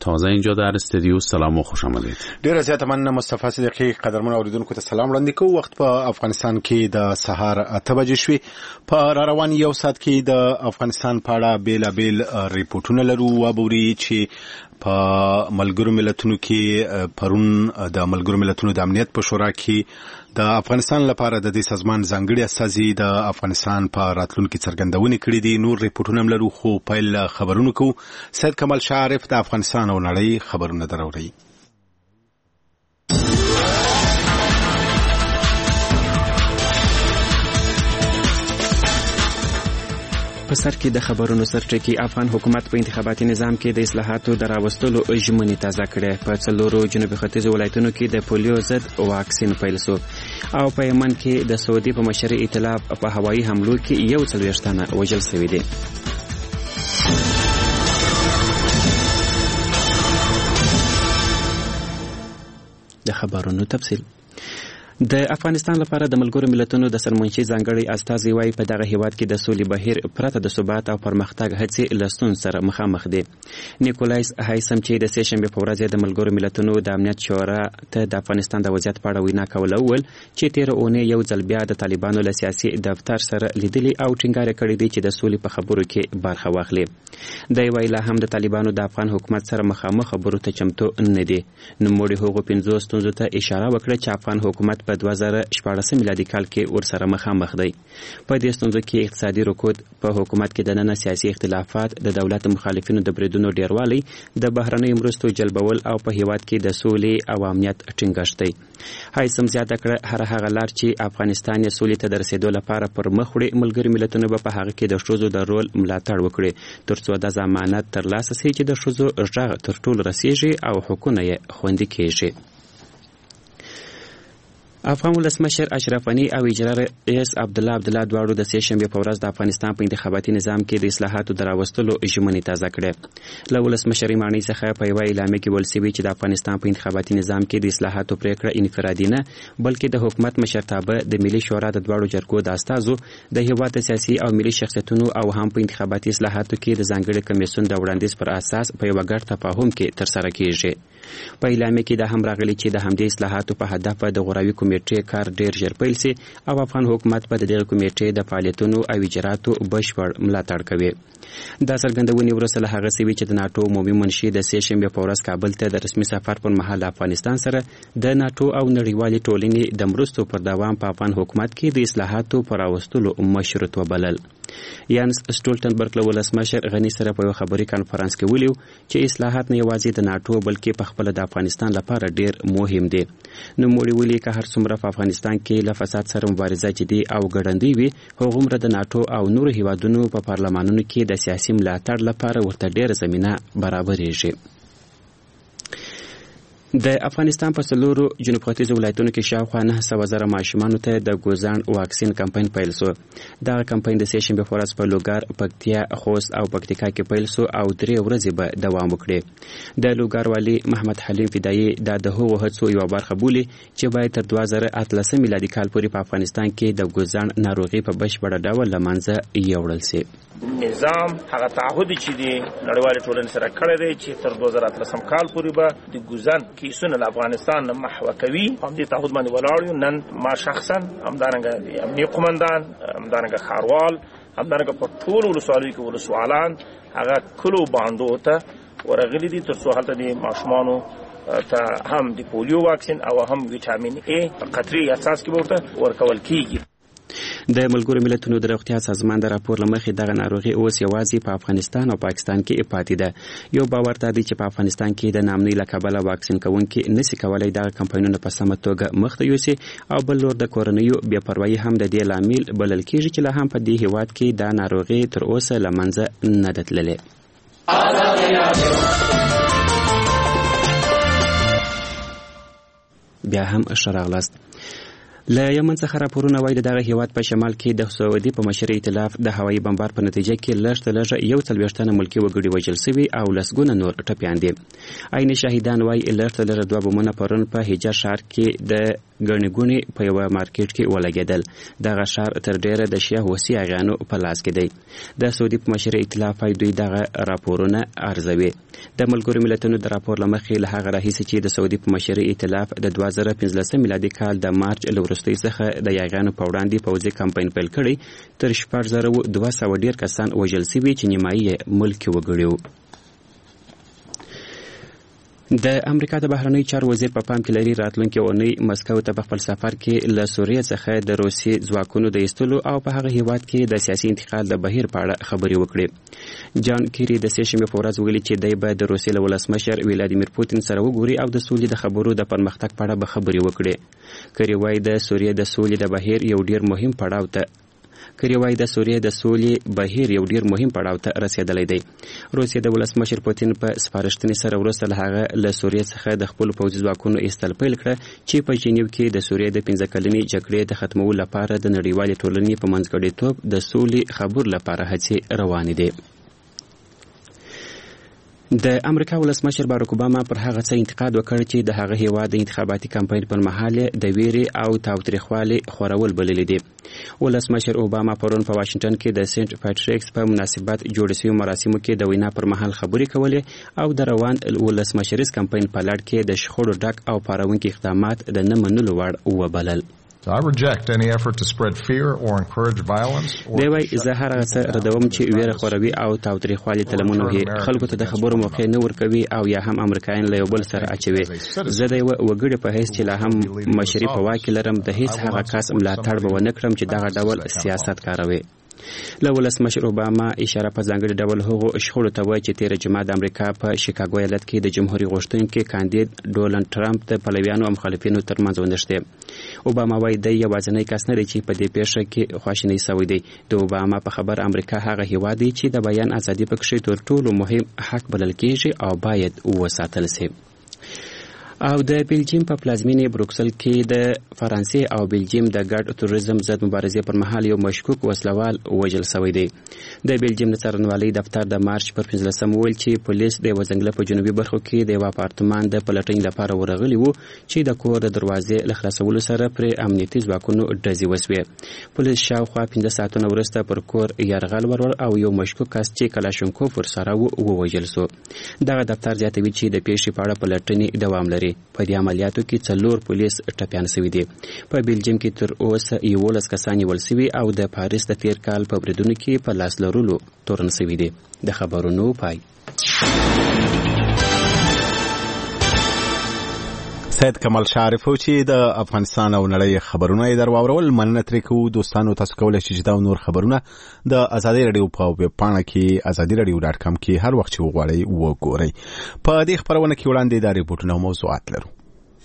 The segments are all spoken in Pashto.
تازه اینجا در استودیو. سلام و خوش آمدید. ډیره زیاته مننه مصطفی صدیقی. قدرمن اوریدونکو ته سلام وړاندې کوم. وخت په افغانستان کې د سهار 8 بجې شوې. په روان یو ساعت کې د افغانستان په اړه بیلابیل ریپورتونه لرو و بوري چې په ملګرو ملتونو کې پرون د ملګرو ملتونو د امنیت په شورا کې د افغانستان لپاره د دې سازمان ځانګړي استازي د افغانستان په راتلونکو څرګندونې کړې دي. نور ریپورتونه هم لرو خو پیل خبرونه کو. سید کمال شارف د افغانستان او نړۍ خبرونه دراوړي. په سر کې د خبرونو سرټکی افغان حکومت په انتخاباتي نظام کې د اصلاحاتو دراوستلو ژمنې تازه کړې. په څلورو جنوبي ختیځ ولایتونو کې د پولیو ضد واکسین پیل شو او په یمن کې د سعودي په مشرۍ ائتلاف په هوایي حملو کې 41 تنه وژل شوي دي. د خبرونو تفصیل. د افغانستان لپاره د ملګرو ملتونو د سرمنشي ځانګړي استازي وايي په دغه هیواد کې د سولې بهیر پرته د ثبات او پرمختګ هڅې له ستونزو سره مخامخ دي. نیکولایس هایسم چې د سهشنبې په ورځ د ملګرو ملتونو د امنیت شورا ته د افغانستان د وضعیت په اړه وینا کوله وویل چې تېره اونۍ یو ځل بیا د طالبانو له سیاسي دفتر سره لیدلي او ټینګار کړی دی چې د سولې په خبرو کې برخه واخلي. دی وایي لا هم د طالبانو د افغان حکومت سره مخامخ خبرو ته چمتو نه دي. نوموړي هغو 50 ستونزو ته اشاره وکړه چې افغان حکومت په 2014 میلادي کال کې ورسره مخامخ دی. په دې ستونزو کې اقتصادي رکود، په حکومت کې دننه سیاسي اختلافات، د دولت مخالفینو د بریدونو ډیروالی، د بهرنیو مرستو جلبول او په هیواد کې د سولې او امنیت ټینګښت دی. هایسم زیاته کړه هر هغه لار چې افغانستان یې سولې ته د رسېدو لپاره پر مخ وړي، ملګري ملتونه به په هغه کې د ښځو د رول ملاتړ وکړي ترڅو د ضمانت ترلاسه شي چې د ښځو غږ تر ټولو رسیږي او حقونه یې خوندي کیږي. افغان ولسمشر اشرف غني او اجرا رئیس عبدالله دواړو د سهشنبې په ورځ د افغانستان په انتخاباتي نظام کې د اصلاحاتو دراوستلو ژمنې تازه کړې. له ولسمشرۍ ماڼۍ څخه په یوه اعلامیه کې ویل شوي چې د افغانستان په انتخاباتي نظام کې د اصلاحاتو پریکړه انفرادي نه بلکې د حکومت مشرتابه د ملي شورا د دواړو جرګو د استازو د هیواد د سیاسي او ملي شخصیتونو او هم په انتخاباتي اصلاحاتو کې د ځانګړي کمیسیون د وړاندیز پر اساس په یوه ګډ تفاهم کې ترسره کیږي. په اعلامیه کې دا هم راغلي چې د همدې اصلاحاتو په هدف د غوراوي کمیټې کار ډیر ژر پیل شي او افغان حکومت په دغه کمیټې د فعالیتونو او اجراتو بشپړ ملاتړ کوي. دا څرګندونې وروسته له هغه سوي چې د ناټو عمومي منشي د سهشنبې په ورځ کابل ته د رسمي سفر پر مهال افغانستان سره د ناټو او نړیوالې ټولنې د مرستو پر دوام په افغان حکومت کې د اصلاحاتو پر راوستلو مشروط وبلل. یانس سټولټنبرګ له ولسمشر غني سره په یو خبري کانفرنس کې ویلي چې اصلاحات نه یوازې د ناټو بلکې په خپل د افغانستان لپاره ډیر مهم دي. نوموړي ویلي که هر څومره په افغانستان کې له فساد سره مبارزه جدي او ګړندۍ وي، هغومره د ناټو او نورو هیوادونو په پارلمانونو کې د سیاسي ملاتړ لپاره ورته ډیره زمینه برابرېږي. د افغانستان په څلورو جنوب ختیځ ولایتونو کې شاوخوا 900,000 ماشومانو ته د ګوزان واکسین کمپاین پیل شو. دغه کمپاین د سهشنبې په ورځ په لوګر، پکتیا، خوست او پکتیکا کې پیل شو او 3 ورځې به دوام وکړي. د لوګر والي محمد حلیم فدایي دا د هغو هڅو یوه برخه بولي چې باید تر 2018 میلادي کال پورې په افغانستان کې د ګوزان ناروغي په بشپړه ډول له منځه یوړل شي. نظام هغه تعهد چې د نړیوالې ټولنې سره کړی دی چې تر 2018 کال پورې به د ګوزان کیسونه له افغانستان نه محو کوي. همدې تعهد باندې ولاړ یو. نن ما شخصا همدارنګه امنیه قومندان، همدارنګه ښاروال، همدارنګه په ټولو ولسوالیو کې ولسوالان هغه کلو باندو ته ورغلي دي تر څو هلته د ماشومانو ته هم د پولیو واکسین او هم ویټامین ای په قطري اساس کې ورته ورکول کیږي. د ملګرو ملتونو د روغتیا سازمان د راپور له مخې دغه ناروغي اوس یوازې په افغانستان او پاکستان کې پاتې ده. یو باور دا دی چې په افغانستان کې د نامنۍ له کبله واکسین کوونکي نشي کولی دغه کمپاینونه په سمه توګه مخته یوسي او بل لور د کورنیو بې پروایي هم د دې لامل بلل کېږي چې لا هم په دې هیواد کې دا ناروغي تر اوسه له منځه نه ده تللې. بیا هم ښه راغلاست. له یمن څخه راپورونه وایي دغه هیواد په شمال کې د سعودي په مشرۍ ائتلاف د هوایي بمبار په نتیجه کې لږ تر لږه 41 تنه ملکي وګړي وژل شوي او لسګونه نور ټپیان دي. عین شهیدان وایي لږ تر لږه 2 بمونه پرون په حجر ښار کې د ګڼې ګوڼې په یوه مارکیټ کې ولګېدل. دغه ښار تر ډېره د شیعه حوثي اغیانو په لاس کې دی. د سعودي په مشرۍ ائتلاف وايي دوی دغه راپورونه ارزوي. د ملګرو ملتونو د راپور له مخې له هغه راهیسې چې د سعودي په مشرۍ ائتلاف د 2015 میلادي کال د مارچ له وروستۍ څخه د یاغیانو په وړاندې پوځي کمپاین پیل کړی، تر 4200 ډېر کسان وژل شوي چې نیمایي یې ملکي وګړي وو. د امریکا د بهرنیو چارو وزیر په پام کې لري راتلونکې اونۍ مسکو ته په خپل سفر کې له سوریې څخه د روسي ځواکونو د ایستلو او په هغه هیواد کې د سیاسي انتقال د بهیر په اړه خبرې وکړي. جان کیری د سې شنبې په ورځ ویلي چې دی به د روسیې له ولسمشر ولادیمیر پوتین سره وګوري او د سولې د خبرو د پرمختګ په اړه به خبرې وکړي. کیری وایي د سوریې د سولې د بهیر یو ډیر مهم پړاو ته رسیدلی دی. روسیې د ولسمشر پوتین په سپارښتنې سره وروسته له هغه له سوریې څخه د خپلو پوځي ځواکونو ایستل پیل کړه چې په جنیو کې د سوریې د 15 کلنې جګړې د ختمولو لپاره د نړیوالې ټولنې په منځګړیتوب د سولې خبرو لپاره هڅې روانې دي. د امریکا ولسمشر باراک اوباما پر هغه څه انتقاد وکړ چې د هغه هیواد د انتخاباتي کمپاین پر مهال د ویرې او تاوتریخوالي خورول بللي دي. ولسمشر اوباما پرون په واشنگټن کې د سنت پیټریکس په مناسبت جوړ شوي مراسمو کې د وینا پر مهال خبرې کولې او د روان ولسمشریز کمپاین په لړ کې د شخړو ډک او پاروونکي اقدامات د نه منلو وړ وبلل. So I reject any effort to spread fear or encourage violence. دی وایي زه هر هغه څه ردوم چې ویره خوروي او تاوتریخوالي ته لمن وهي، خلکو ته د خبرو موقع نه ورکوي او یا هم امریکایان له یو بل سره اچوي. زه د یوه وګړي په حیث چې لا هم مشري په واک کې لرم د هیڅ هغه کس ملاتړ به ونه کړم چې دغه ډول سیاست کاروي. له ولسمشر اوباما اشاره په ځانګړي ډول هغو شخړو ته وایي چې تېره جمعه د امریکا په شیکاګو ایالت کې د جمهوري غوښتونکي کاندید ډونالډ ټرمپ د پلویانو او مخالفینو ترمنځ ونښتې. اوباما وایي دی یوازینی کس نه دی چې په دې پیښه کې خواشینی شوی دی. د اوباما په خبر امریکا هغه هیواد دی چې د بیان ازادي پکښې تر ټولو مهم حق بلل کېږي او باید وساتل شي. او د بلجیم په پلازمینې بروکسل کې د فرانسې او بلجیم د ګډ توریزم ضد مبارزې پر مهال یو مشکوک وسلوال وژل شوی دی. د بلجیم د څارنوالۍ دفتر د مارچ پر 15 ویل چې پولیس د یوه ځنګله په جنوبي برخو کې د یوه اپارتمان د پلټنې لپاره ورغلي وو چې د کور د دروازې له خلاصولو سره پرې امنیتي ځواکونو ډزې وسوې. پولیس شاوخوا 15 ساعتونه وروسته پر کور یرغل ورور او یو مشکوک کس چې کلاشینکوف ورسره ووژل شو. دغه دفتر زیاتوي چې د پیښې په اړه پلټنې دوام لري. په دې عملیاتو کې 4 پولیس ټپیان شوي دي. په بلجیم کې تر اوسه 11 کسان نیول شوي او د پاریس د تیر کال په بریدونو کې په لاس لرلو تورن شوي دي. د خبرونو پای. سید کمال شارف چې د افغانستان او نړۍ خبرونه یې درواورول. مننه ترې کوو دوستانو. تاسو کولی شئ چې دا نور خبرونه د ازادي رادیو په ویب پاڼه کې azadiradio.com کې هر وخت چې وغواړئ وګورئ. په دې خبرونه کې وړاندې دا ریپورټونه او موضوعات لرو.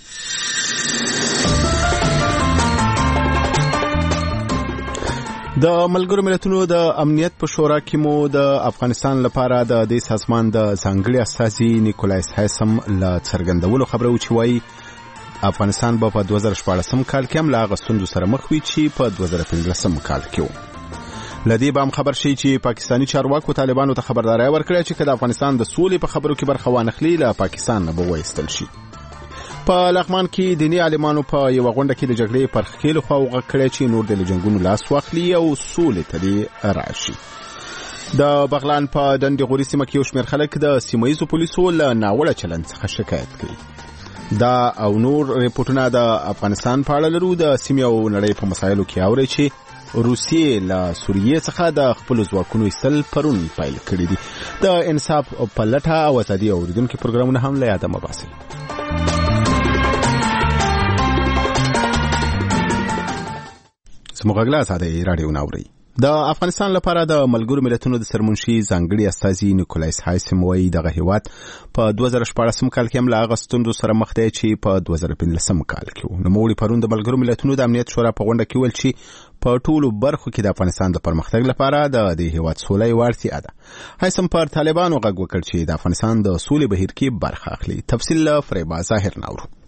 د ملګرو ملتونو د امنیت په شورا کې مو د افغانستان لپاره د دې سازمان د ځانګړي استازي نیکولایس هایسم له څرګندولو خبره وچی وایي افغانستان به په 2014 کال کې هم له هغه ستونزو سره مخ وي چې په 2015 کال کې و. له دې به هم خبر شي چې پاکستاني چارواکو طالبانو ته خبرداری ورکړې چې که د افغانستان د سولې په خبرو کې برخه وانخلي له پاکستان نه به وایستل شي. په لغمان کې دینی عالمانو په یو غونډه کې د جګړې پر خېلو خوا وغږ کړی چې نور د جنگونو لاس واخلي او سولې ته دې راشي. د بغلان په دندې غوري سیمه کې یو شمېر خلک د سیمه ییزو پولیسو له ناوړه چلند څخه شکایت کوي. دا او نور ریپورټونه د افغانستان په اړه لرو. د سیمې او نړۍ په مسایلو کې اوري چې روسیې له سوریې څخه د خپل ځواکونو ایستل پرون پیل کړي دي. د انصاف په لټه او ازادي اوریدونکو پروګرامونه هم له یاده مه باسئ. زموږ غږ له ازادي رادیو نه اورئ. د افغانستان لپاره د ملګرو ملتونو د سرمنشي ځانګړي استازي نیکولایس هایسم وایي دغه هیواد په 2014 کال کې هم له هغه ستونزو سره مخ دی چې په 2015 کال کې و. نوموړي پرون د ملګرو ملتونو د امنیت شورا په غونډه کې ویل چې په ټولو برخو کې د افغانستان د پرمختګ لپاره د دې هیواد سوله یوه اړتیا ده. هایسم پر طالبانو غږ وکړ چې د افغانستان د سولې بهیر کې برخه اخلي. تفصیل له فریبا ظاهر ناورو.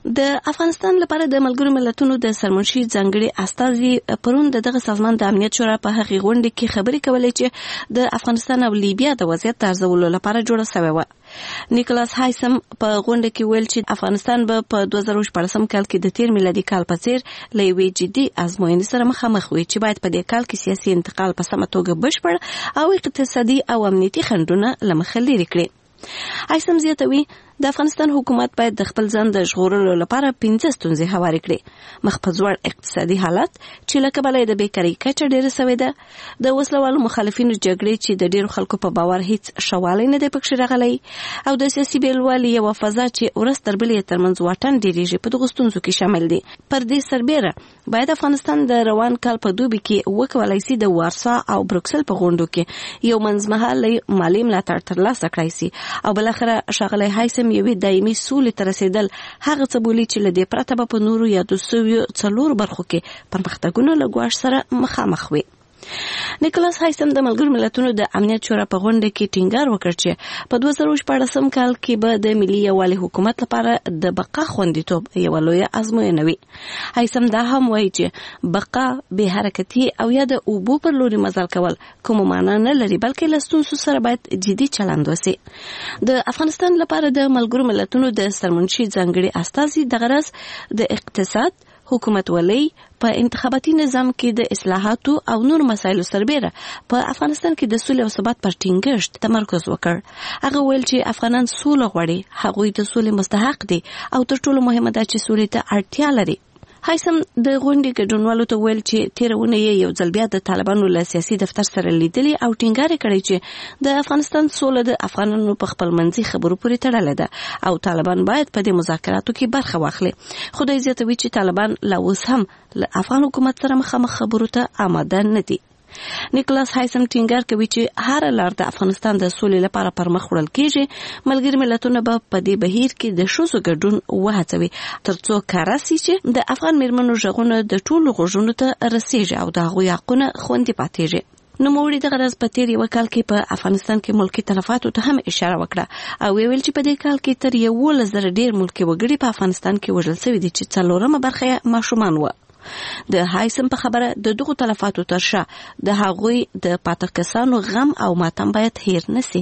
د افغانستان لپاره د ملګرو ملتونو د سرمنشي ځانګړي استازي پرون دغه سازمان د امنیت شورا په هغې غونډې کې خبرې کولې چې د افغانستان او لیبیا د وضعیت د ارزولو لپاره جوړه شوې وه. نیکولاس هایسم په غونډه کې ویل چې افغانستان به په 2014 کال کې د تیر میلادي کال په څیر له یوې جدي ازموینې سره مخامخ وي چې باید په دې کال کې سیاسي انتقال په سمه توګه بشپړ او اقتصادي او امنیتي خنډونه له مخه لرې کړي. هایسم زیاتوي د افغانستان حکومت باید د خپل ځان د ژغورلو لپاره 5 ستونزې هوارې کړي. مخ په ځوړ اقتصادي حالت چې له کبله د بیکارۍ کچه ډېره سوې ده، د وسلوالو مخالفینو جګړې چې د ډېرو خلکو په باور هیڅ شوالی نه دی پکښې راغلی، او د سیاسي بېلوالي یوه فضا چې ورځ تر بلې ترمنځ واټن ډېرېږي په دغو ستونزو کې شامل دي. پر دې سربېره باید افغانستان د روان کال په دوبي کې وکولای شي د وارسا او بروکسل په غونډو کې یو منځمهالی مالي ملاتړ ترلاسه کړی شي، او بالاخره ښاغلی هایسم یوې دایمي سولې ته رسېدل هغه څه بولي چې له دې پرته به په نورو یادو سویو 4 برخو کې پرمختګونه له ګواښ سره مخامخ وي. نیکولاس هایسم د ملګرو ملتونو د امنیت شورا په غونډه کې ټینګار وکړ چې په 2014 کال کې به د ملي یووالي حکومت لپاره د بقا خوندیتوب یوه لویه ازموینه وي. هایسم دا هم وایي چې بقا بې حرکتي او یا د اوبو پر لوري مزل کول کومه معنا نه لري، بلکې له ستونزو سره باید جدي چلند وسي. د افغانستان لپاره د ملګرو ملتونو د سرمنشي ځانګړي استازي دغه راز د اقتصاد، حکومتولۍ، په انتخاباتي نظام کې د اصلاحاتو او نور مسایلو سربېره په افغانستان کې د سولې او ثبات پر ټینګښت تمرکز وکړ. هغه ویل چې افغانان سوله غواړي، هغوی د سولې مستحق دي او تر ټولو مهمه ده چې سولې ته اړتیا لري. هایسم د غونډې ګډونوالو ته ویل چې تېره اونۍ یو ځل بیا د طالبانو له سیاسي دفتر سره لیدلي او ټینګار یې کړی چې د افغانستان سوله د افغانانو په خپل منځي خبرو پورې تړلې ده او طالبان باید په دې مذاکراتو کې برخه واخلي. خو دوی زیاتوي چې طالبان لا اوس هم له افغان حکومت سره مخامخ خبرو ته آماده نه دي. نیکولاس هایسم ټینګار کوي چې هر لار د افغانستان د سولې لپاره پر مخ وړل کېږي. ملګري ملتونه به په دې بهیر کې د ښځو ګډون وهڅوي ترڅو کاره شي چې د افغان میرمنو غږونه د ټولو غوږونو ته رسیږي او د هغوی حقونه خوندي پاتېږي. نوموړي دغه ورځ په تېر یوه کال کې په افغانستان کې ملکي تلفاتو ته هم اشاره وکړه او ویل چې په دې کال کې تر 11,000 ډېر ملکي وګړي په افغانستان کې وژل شوي دي چې 4مه برخه یې ماشومان وو. د هایسم په خبره د دغو تلفاتو تر شا د هغوی د پاتې کسانو غم او ماتم باید هیر نسی.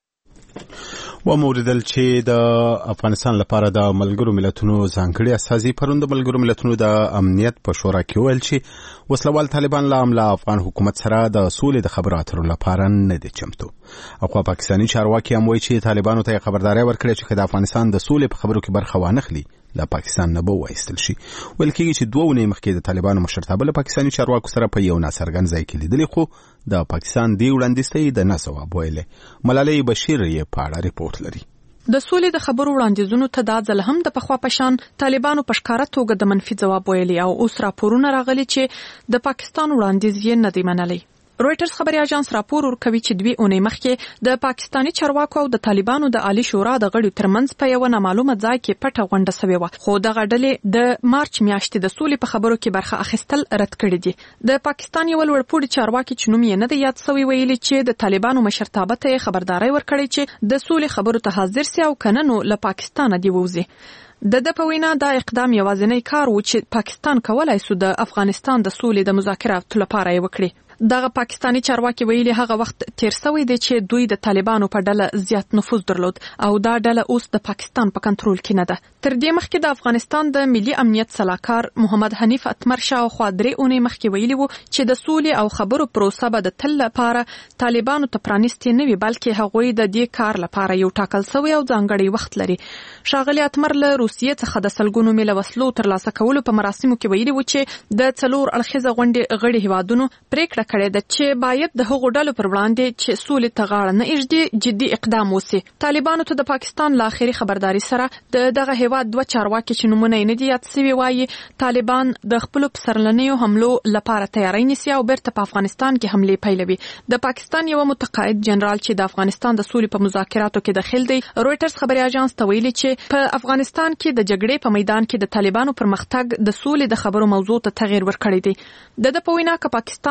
وموردل چې د افغانستان لپاره د ملګرو ملتونو ځانګړي استازي پرون د ملګرو ملتونو د امنیت په شورا کې ویل چې وسلوال طالبان له افغان حکومت سره د سولې د خبرو اترو لپاره نه دي چمتو. او پاکستاني چارواکي هم وایي چې طالبانو ته خبرداري ورکړي چې د افغانستان د سولې په خبرو کې برخه وانخلي له پاکستان نه به وایستل شي. ویل کېږي چې 2 ونې مخکې د طالبانو مشرتابه له پاکستاني چارواکو سره په یو ناڅرګند ځای کې لیدلي، خو د پاکستان دی وړاندیز ته د نه ځواب ویلې. ملالۍ بشیر یې په اړه ریپورت لري. د سولې د خبرو وړاندیزونو ته دا ځل هم د پخوا په شان طالبانو په ښکاره توګه د منفي ځواب ویلي او اوس راپورونه راغلي چې د پاکستان وړاندیز یې نه دی منلی. رويټرز خبري اژانس راپور ورکوي چې 2 اونۍ مخکې د پاکستاني چارواکو او د طالبانو د عالی شورا د غړو ترمنځ په یو نامعلومه ځای کې پټه غونډه شوې و، خو دغه ډلې د مارچ میاشتې د سولې په خبرو کې برخه اخیستل رد کړي دي. د پاکستان یو لوړپوړي چارواکي چې نوم یې نه دی یاد شوی ویلي چې د طالبانو مشرتابه ته خبرداري ورکړي چې د سولې خبرو ته حاضر سي او کنه نو له پاکستان دی ووزي. د په وینا دا اقدام یوازینی کار و چې پاکستان کولای سو د افغانستان د سولې د مذاکراتو لپاره یې وکړي. دغه پاکستاني چارواکي ویلي هغه وخت تیر شوی دی چې دوی د طالبانو په ډله زیات نفوذ درلود او دا ډله اوس د پاکستان په کنټرول کې نه ده. تر دې مخکې د افغانستان د ملي امنیت سلاکار محمد حنیف اتمر شاوخوا 3 اونۍ مخکې ویلي وو چې د سولې او خبرو پروسه به د تل لپاره طالبانو ته پرانیستي نه وي، بلکې هغوی د دې کار لپاره یو ټاکل شوی او ځانګړی وخت لري. ښاغلي اتمر له روسیې څخه د سلګونو میله وسلو ترلاسه کولو په مراسمو کې ویلي وو چې د 4 اړخیزه غونډې غړي هیوادونو پریکړه کړې ده چې باید د هغو ډلو پر وړاندې چې سولې ته غاړه نه ایږدي جدي اقدام وسي. طالبانو ته د پاکستان له آخري خبرداري سره دغه هیواد 2 چارواکي چې نومونه یې نه دي یاد شوي وایي طالبان د خپلو پسرلنیو حملو لپاره تیاری نیسي او بیرته په افغانستان کې حملې پیلوي. د پاکستان یو متقاعد جنرال چې د افغانستان د سولې په مذاکراتو کې دخیل دی رويټرز خبري اژانس ته ویلي چې په افغانستان کې د جګړې په میدان کې د طالبانو پرمختګ د سولې د خبرو موضوع ته تغیر ورکړی دی. د په وینا کې پاکستان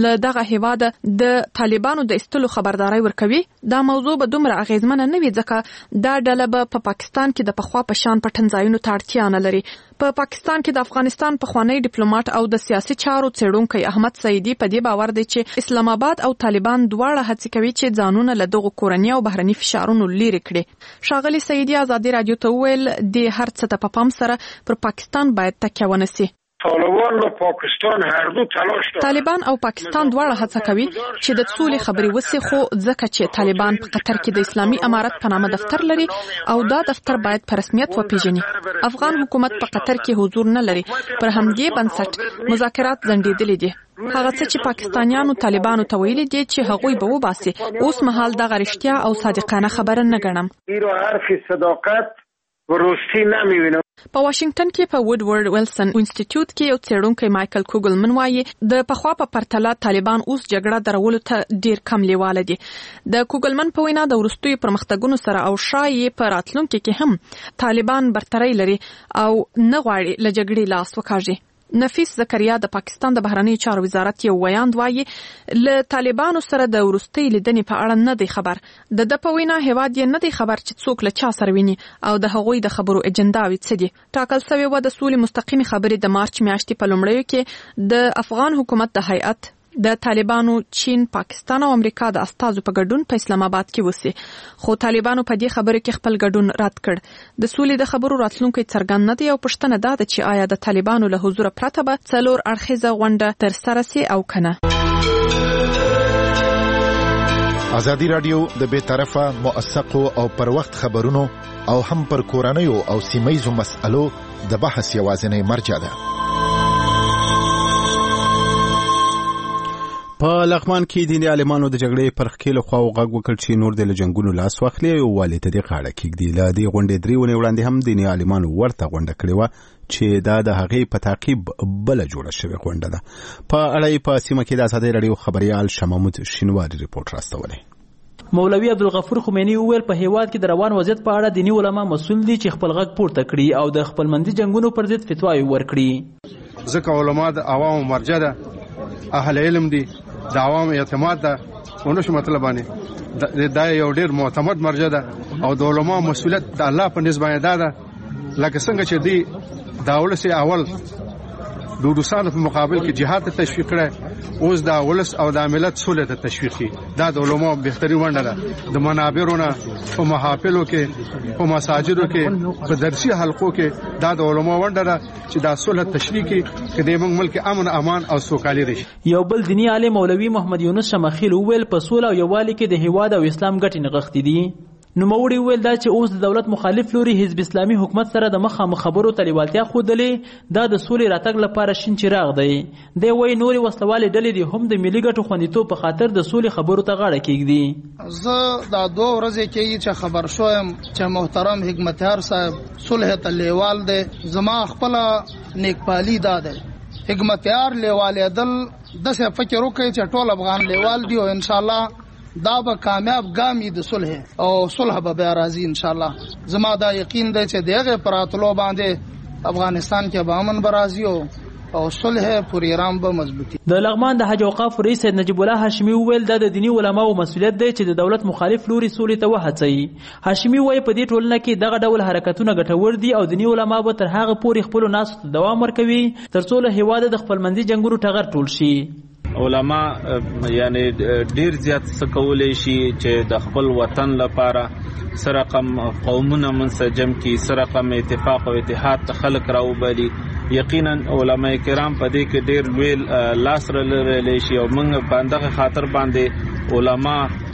له دغه هیواد د طالبانو د استلو خبرداري ورکوي. دا موضوع به دومره اغیزمنه نه وي ځکه دا ډله به په پاکستان کې د پخوا په شان پټنځایونو ته اړتیا نه لري. په پاکستان کې د افغانستان پخوانی ډیپلوماټ او د سیاسي چارو څېړونکی احمد سعیدي په دې باور دی چې اسلام آباد او طالبان دواړه هڅه کوي چې ځانونه له دغو کورني او بهرني فشارونو لرې کړي. ښاغلي سعیدي ازادي رادیو ته وویل د هر څه ته په پام سره پر پاکستان باید تکیه ونسي. طالبان و پاکستان هر دو تلاش دارن. طالبان او پاکستان دواړه هڅه کوي چې د سولې خبرې وسي، خو ځکه چې طالبان په قطر کې د اسلامي امارت په نامه دفتر لري او دا دفتر باید په رسمیت وپیژني. افغان حکومت په قطر کې حضور نه لري. پر همدې بنسټ مذاکرات ځنډېدلي دي. هغه څه چې پاکستانیانو طالبانو ته ویلي دي چې هغوی به وباسي، اوس مهال دغه رښتیا او صادقانه خبره نه ګڼم. ایرو حرف صداقت ورستی نمیبینم. په واشنگټن کې په وډورډ ویلسن انسټیټیوټ کې یو څېړونکی مایکل کوګلمن وایي د پخوا په پرتله طالبان اوس جګړه درولو ته ډیر کم لیواله دي. د کوګلمن په وینا د وروستیو پرمختګونو سره او شایي په راتلونکي کې هم طالبان برتري لري او نه غواړي له جګړې لاس وکاږي. نفیس زکریا د پاکستان د بهرنی چارو وزارت یو ویاند وایي له طالبانو سره د وروستي لیدنې په اړه نه دی خبر. د په وینا هیواد یې نه دی خبر چې څوک له چا سره ویني او د هغوی د خبرو اجنډاوي څه دي. ټاکل شوی و د سولې مستقیمي خبرې د مارچ میاشتې په لومړیو کې د افغان حکومت د هیئت د طالبانو، چین، پاکستان او امریکا د استازو په ګډون په اسلام آباد کې وسی، خو طالبانو په دې خبره کې خپل ګډون رد کړ. د سولې د خبرو راتلونکي څرګند نه دی او پښتنه ده چې آیا د طالبانو له حضور پرته به څلور اړخیزه غونډه تر سره سي او کنه. ازادي رادیو د بے طرفه موثقو او پر وخت خبرونو او هم پر کورنیو او سیمایزو مسألو د بحث یوازینی مرجع ده. په لغمان کې دیني عالمانو د جګړې پر خېلو خوا غږ وکړ چې نور د جنگونو لاس واخلي او والي ته د غاړه کېږدي. له دې غونډې درې ونې وړاندې هم دیني عالمانو ورته غونډه کړې وه چې دا د هغې په تعقیب بله جوړه شوې غونډه ده. په اړه په سیمه کې د ازادي رادیو خبریال شمامود شینواري ریپورت راستولی. مولوي عبدالغفور خمینی وویل په هیواد کې د روان وضعیت په اړه دیني علما مسؤل دي چې خپل غږ پورته کړي او د خپلمندي جنگونو پر ضد فتواوې ورکړي. ځکه علما د عوامو مرجع ده، اهل علم دي، د عوام اعتماد ده. ونشو مطلب باندې دا یو ډیر معتمد مرجع ده او د علماء مسؤلیت د الله په نسبت ده لکه څنګه چې دی د اولس اول د روسانو په مقابل کې جهاد ته تشویق کړي، اوس د اولس او د ملت سولې ته تشویق کړي. دا د علماء بهتري ونډه ده. د منابرونو په محافلو کې، په مساجدو کې، په درسي حلقو کې دا د علماء ونډه ده چې دا صلح تشریح کړي چې د موږ ملک امن امان او سوکالي راشي. یو بل دیني عالم مولوي محمد یونس شمخیل وویل په سوله او یووالي کې د هیواد او اسلام ګټې نغښتې دي. نوموړي وویل دا چې اوس د دولت مخالف لوري حزب اسلامي حکومت سره د مخامخ خبرو ته لیوالتیا ښودلې دا د سولې راتګ لپاره شین چراغ دی. دی وایي نورې وسلوالې ډلې دي هم د ملي ګټو خوندیتوب په خاطر د سولې خبرو ته غاړه کېږدي. زه دا 2 ورځې کې چې خبر شوم چې محترم حکمتیار صاحب صلح ته لیوال دی، زما خپل نیکپالي دا ده. حکمتیار لیوالې دل داسې فکر وکړي چې ټول افغان لیوال دی او ان شاء الله دا به کامیاب ګامي د صلح او صلح به بیا راځي ان شاء الله. زما دا یقین دی چې دغه پراتلو باندې افغانستان کې به امن برازي او صلح پر ایران به مضبوطی. د لغمان د حج اوقاف رئیس سید نجیب الله هاشمی وویل د دینی علماو مسؤلیت دی چې د دولت مخالف لوري سولې ته وهڅوي. هاشمی وایي په دې ټولنه کې دغه ډول حرکتونه ګټور دي او دینی علما به تر هغه پورې خپل ناس ته دوام ورکوي ترڅو له هیواد د خپلمندي جنگونو ټغر ټول شي. علما یعنی ډیر زیات څه کولای شي چې د خپل وطن لپاره سره کم قومونه منسجم کی، سره کم اتفاق او اتحاد ته خلق راوبالي. یقینا علما کرام په دې کې ډیر ویل لاس لري شي او موږ باندې خاطر باندې علما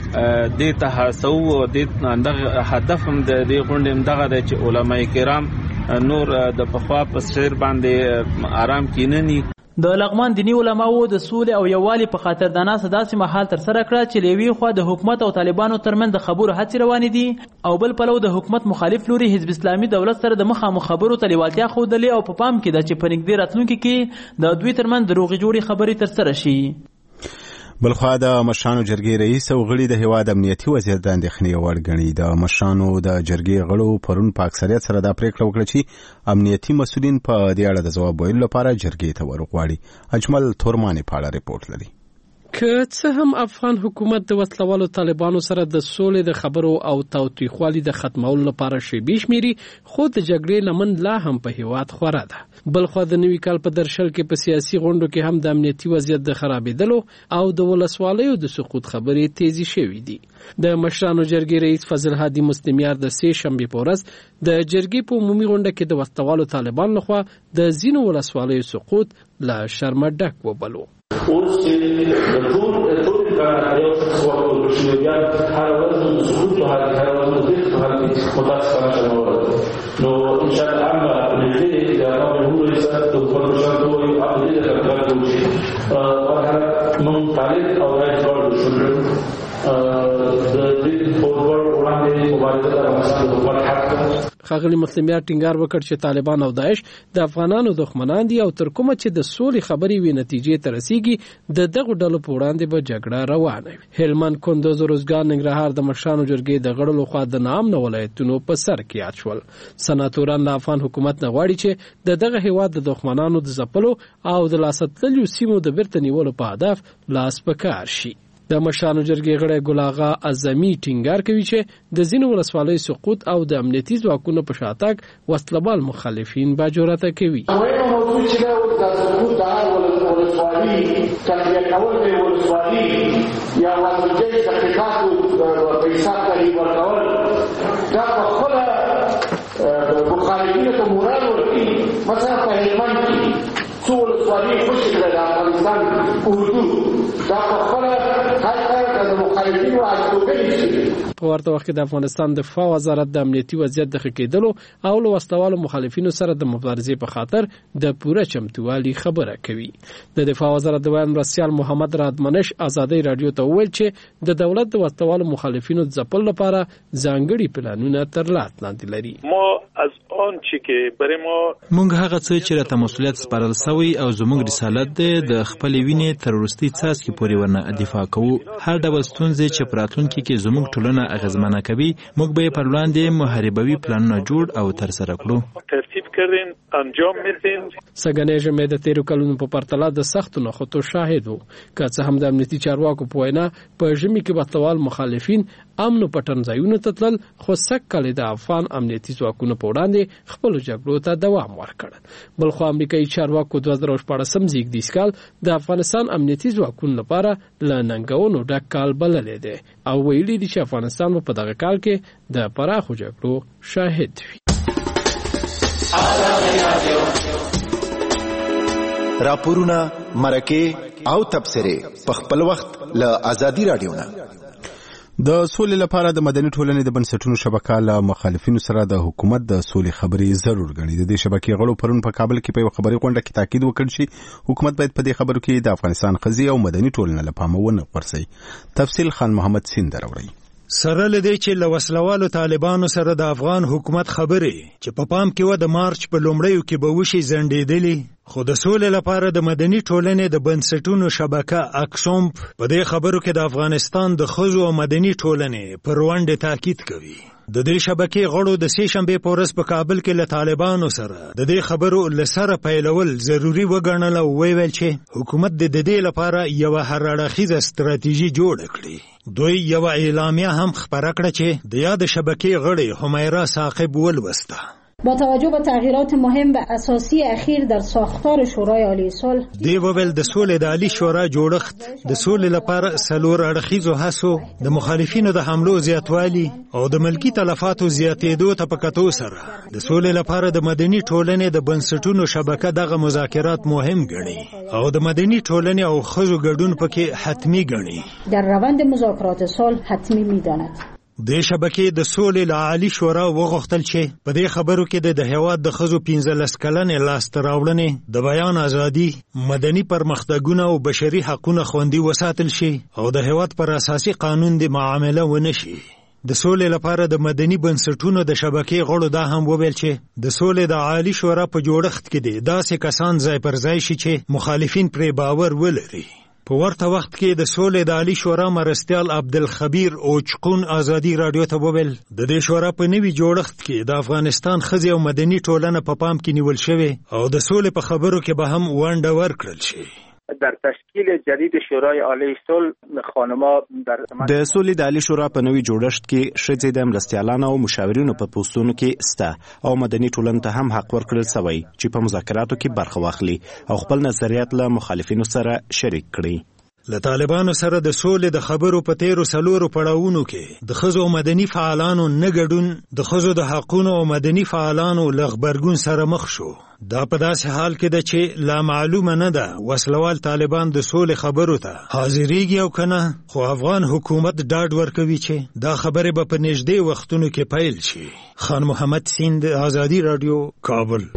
دې ته هڅو او دې هدف هم د دې غونډې دغه دی چې علما کرام نور د پخوا په سیر باندې آرام کیننی. د لغمان دینی علماو د سولې او یووالي په خاطر د ناس داسې مهال تر سره کړه چې لوی خو د حکومت او طالبانو ترمن د خبرو هڅې روانې دي او بل پلو د حکومت مخالف لوري حزب اسلامي دولت سره د مخامخ خبرو ته لیوالتیا ښودلې او په پام کې ده چې په نږدې راتلونکي کې د دوی ترمن دروغې جوړې خبرې تر سره شي. بلخوا د مشرانو جرګې رئیس او غړي د هیواد امنیتي وضعیت د اندېښنې وړ ګڼي. د مشرانو د جرګې غړو پرون په اکثریت سره دا پریکړه وکړه چې امنیتي مسؤلین په دې اړه د ځواب ویلو لپاره جرګې ته ورغواړي. اجمل تورمانی په اړه ریپورت لري. که څه هم افغان حکومت د وسلوالو طالبانو سره د سولې د خبرو او تاوتریخوالي د ختمولو لپاره شیبې شمیري، خو د جګړې لمن لا هم په هیواد خوره ده. بلخوا د نوي کال په درشل کې په سیاسي غونډو کې هم د امنیتي وضعیت د خرابېدلو او د ولسوالیو د سقوط خبرې تیزی شوې دي. د مشرانو جرګې رئیس فضل هادي مستمیار د سه شنبې په ورځ د جرګې په عمومي غونډه کې د وسلوالو طالبان لخوا د ځینو ولسوالیو سقوط لا شرمه ډک وبلو. اوس چې د ټول یو څه وکړو چې بیا هر ورځ د سقوط هر ورځ د متاسفانه شوه. نو ان شاء الله عامه نږدې د هغو رئیسات د پروژو یو عقلي د کارکونکو چې موږ طالب او رئیس ورو شو د دې فورورډ وړاندې مبارزه د افغانستان د حکومت حق ده. ښاغلي مسلمیار ټینګار وکړ چې طالبان او داعش د افغانانو دښمنان دي او تر کومه چې د سولې خبرې وي نتیجې ته رسیږي د دغو ډلو په وړاندې به جګړه روانه وي. هلمند، کندوز، روزګان، ننګرهار د مشرانو جرګې د غړو لخوا د نامنه ولایتونو په سر کې یاد شول. سناتوران د افغان حکومت نه غواړي چې د دغه هیواد د دښمنانو د ځپلو او د لاسه تللو سیمو د بیرته نیولو په هدف لاس په کار شي. د مشرانو جرګې غړی ګل آغا اعظمي ټینګار کوي چې د ځینو ولسوالیو سقوط او د امنیتي ځواکونو په شاتګ وسلوال مخالفین با جرأته کوي. موضوع چې د سقوط د ولسوالي تقویه کول د ولسوالي یا وسلوالي تحقیقاتو په حساب کې ورکول دا په خپله مخالفینو ته مورال ورکوي. مثلا په هلمند کې څو ولسوالي خوشې کړه د افغانستان اردو دا په خپله په ورته وخت کې د افغانستان دفاع وزارت د امنیتي وضعیت د ښه کېدلو او له وسلوالو مخالفینو سره د مبارزې په خاطر د پوره چمتووالي خبره کوي. د دفاع وزارت د ویاند مرستیال محمد رادمنش ازادي رادیو ته وویل چې د دولت د وسلوالو مخالفینو د ځپلو لپاره ځانګړي پلانونه تر لاس لاندې لري. موږ هغه څه چې راته مسؤلیت سپارل شوی او زموږ رسالت دی د خپل وینې تر وروستي څاڅکي پورې ورنه دفاع کوو. هر ډول ستونزې چې په راتلونکي کې زموږ ټولنه اغیزمنه کوي موږ به یې پر وړاندې محاربوي پلانونه جوړ او ترسره کړو. ترتیب کردین، انجام میدین. سګنې ژمې د تیرو کلونو په پرتله د سختو نښتو شاهد وو. که څه هم د امنیتي چارواکو په وینا په ژمي کې وسلوال مخالفین امن پټن ځایونو ته تلل، خو سږ کال د افغان امنیتي ځواکونو په وړاندې خپلو جګړو ته دوام ورکړ. بلخو امریکایي چارواکو 2014 زیږدیز کال د افغانستان امنیتي ځواکونو لپاره له ننګونو ډک کال بللی دی او ویلي دي چې افغانستان په دغه کال کې د پراخو جګړو شاهد وي. راپورونه، مرکې او تبصرې په خپل وخت له ازادي رادیو نه. د سولې لپاره د مدني ټولنې د بنسټونو شبکه له مخالفینو سره د حکومت د سولې خبرې ضرور ګڼي. د دې شبکې غړو پرون په کابل کې په یو خبري غونډه کې تاکید وکړ چې حکومت باید په دې خبرو کې د افغانستان ښځې او مدني ټولنه له پامه ونه غورځي. تفصیل خان محمد سیند راوړي. سره لدی چې له وسلوالو طالبانو سره د افغان حکومت خبرې چې په پام کې و د مارچ په لومړیو کې به وشي ځنډېدلې، خو د سولې لپاره د مدني ټولنې د بنسټونو شبکه اکسوم په دې خبرو کې د افغانستان د ښځو او مدني ټولنې پر ونډې تاکید کوي. د دې شبکې غړو د سه شنبې په ورځ په کابل کې له طالبانو سره د دې خبرو له سره پیلول ضروري وګڼل او ویل چې حکومت د دې لپاره یو هر اړخیزه ستراتیژي جوړه کړي. دوی یو اعلامیه هم خپره کړه چې د یاد شبکې غړي حمیرا ثاقب ولوسته. با توجه به تغییرات مهم و اساسی اخیر در ساختار شورای عالی صلح دی وویل د سولې د عالی شورا جوړښت د سولې لپاره څلور اړخیزو هڅو د مخالفینو د حملو زیاتوالی او د ملکی تلفاتو زیاتېدو ته په کتو سره د سولې لپاره د مدني ټولنې د بنسټونو شبکه دغه مذاکرات مهم ګڼي او د مدني ټولنې او ښځو ګډون پکې حتمی ګڼي. در روند مذاکرات صلح حتمی می‌داند. د شبکې د سولې له عالی شورا وغوښتل چې په دې خبرو کې د هیواد د ښځو 15 کلنې لاسته راوړنې د بیان ازادي، مدني پرمختګونه او بشري حقوقونه خوندي وساتل شي او د هیواد پر اساسي قانون د معامله ونه شي. د سولې لپاره د مدني بنسټونو د شبکې غړو دا هم وویل چې د سولې د عالی شورا په جوړښت کې دي داسې کسان ځای پر ځای شي چې مخالفین پرې باور ولري. په ورته وخت کې د سولې د عالی شورا مرستیال عبدالخبیر اوچقون ازادي رادیو ته وویل د دې شورا په نوي جوړښت کې د افغانستان ښځې او مدني ټولنه په پام کې نیول شوې او د سولې په خبرو کې به هم ونډه ورکړل شي. در تشکیل جدید شورای عالی صلح خانما در د سولې د عالی شورا په نوي جوړښت کې ښځې د مرستیالانو او مشاورینو په پوستونو کې سته او مدني ټولنې ته هم حق ورکړل شوی چې په مذاکراتو کې برخه واخلي او خپل نظریات له مخالفینو سره شریک کړي. له طالبانو سره د سولې د خبرو په تیرو 4 پړاوونو کې د ښځو او مدني فعالانو نه ګډون د ښځو د حقونو او مدني فعالانو له غبرګون سره مخ شو. دا په داسې حال کې ده چې لا معلومه نه ده وسلوال طالبان د سولې خبرو ته حاضرېږي او که نه، خو افغان حکومت ډاډ ورکوي چې دا خبرې به په نږدې وختونو کې پیل شي. خان محمد سیند، آزادي راډیو، کابل.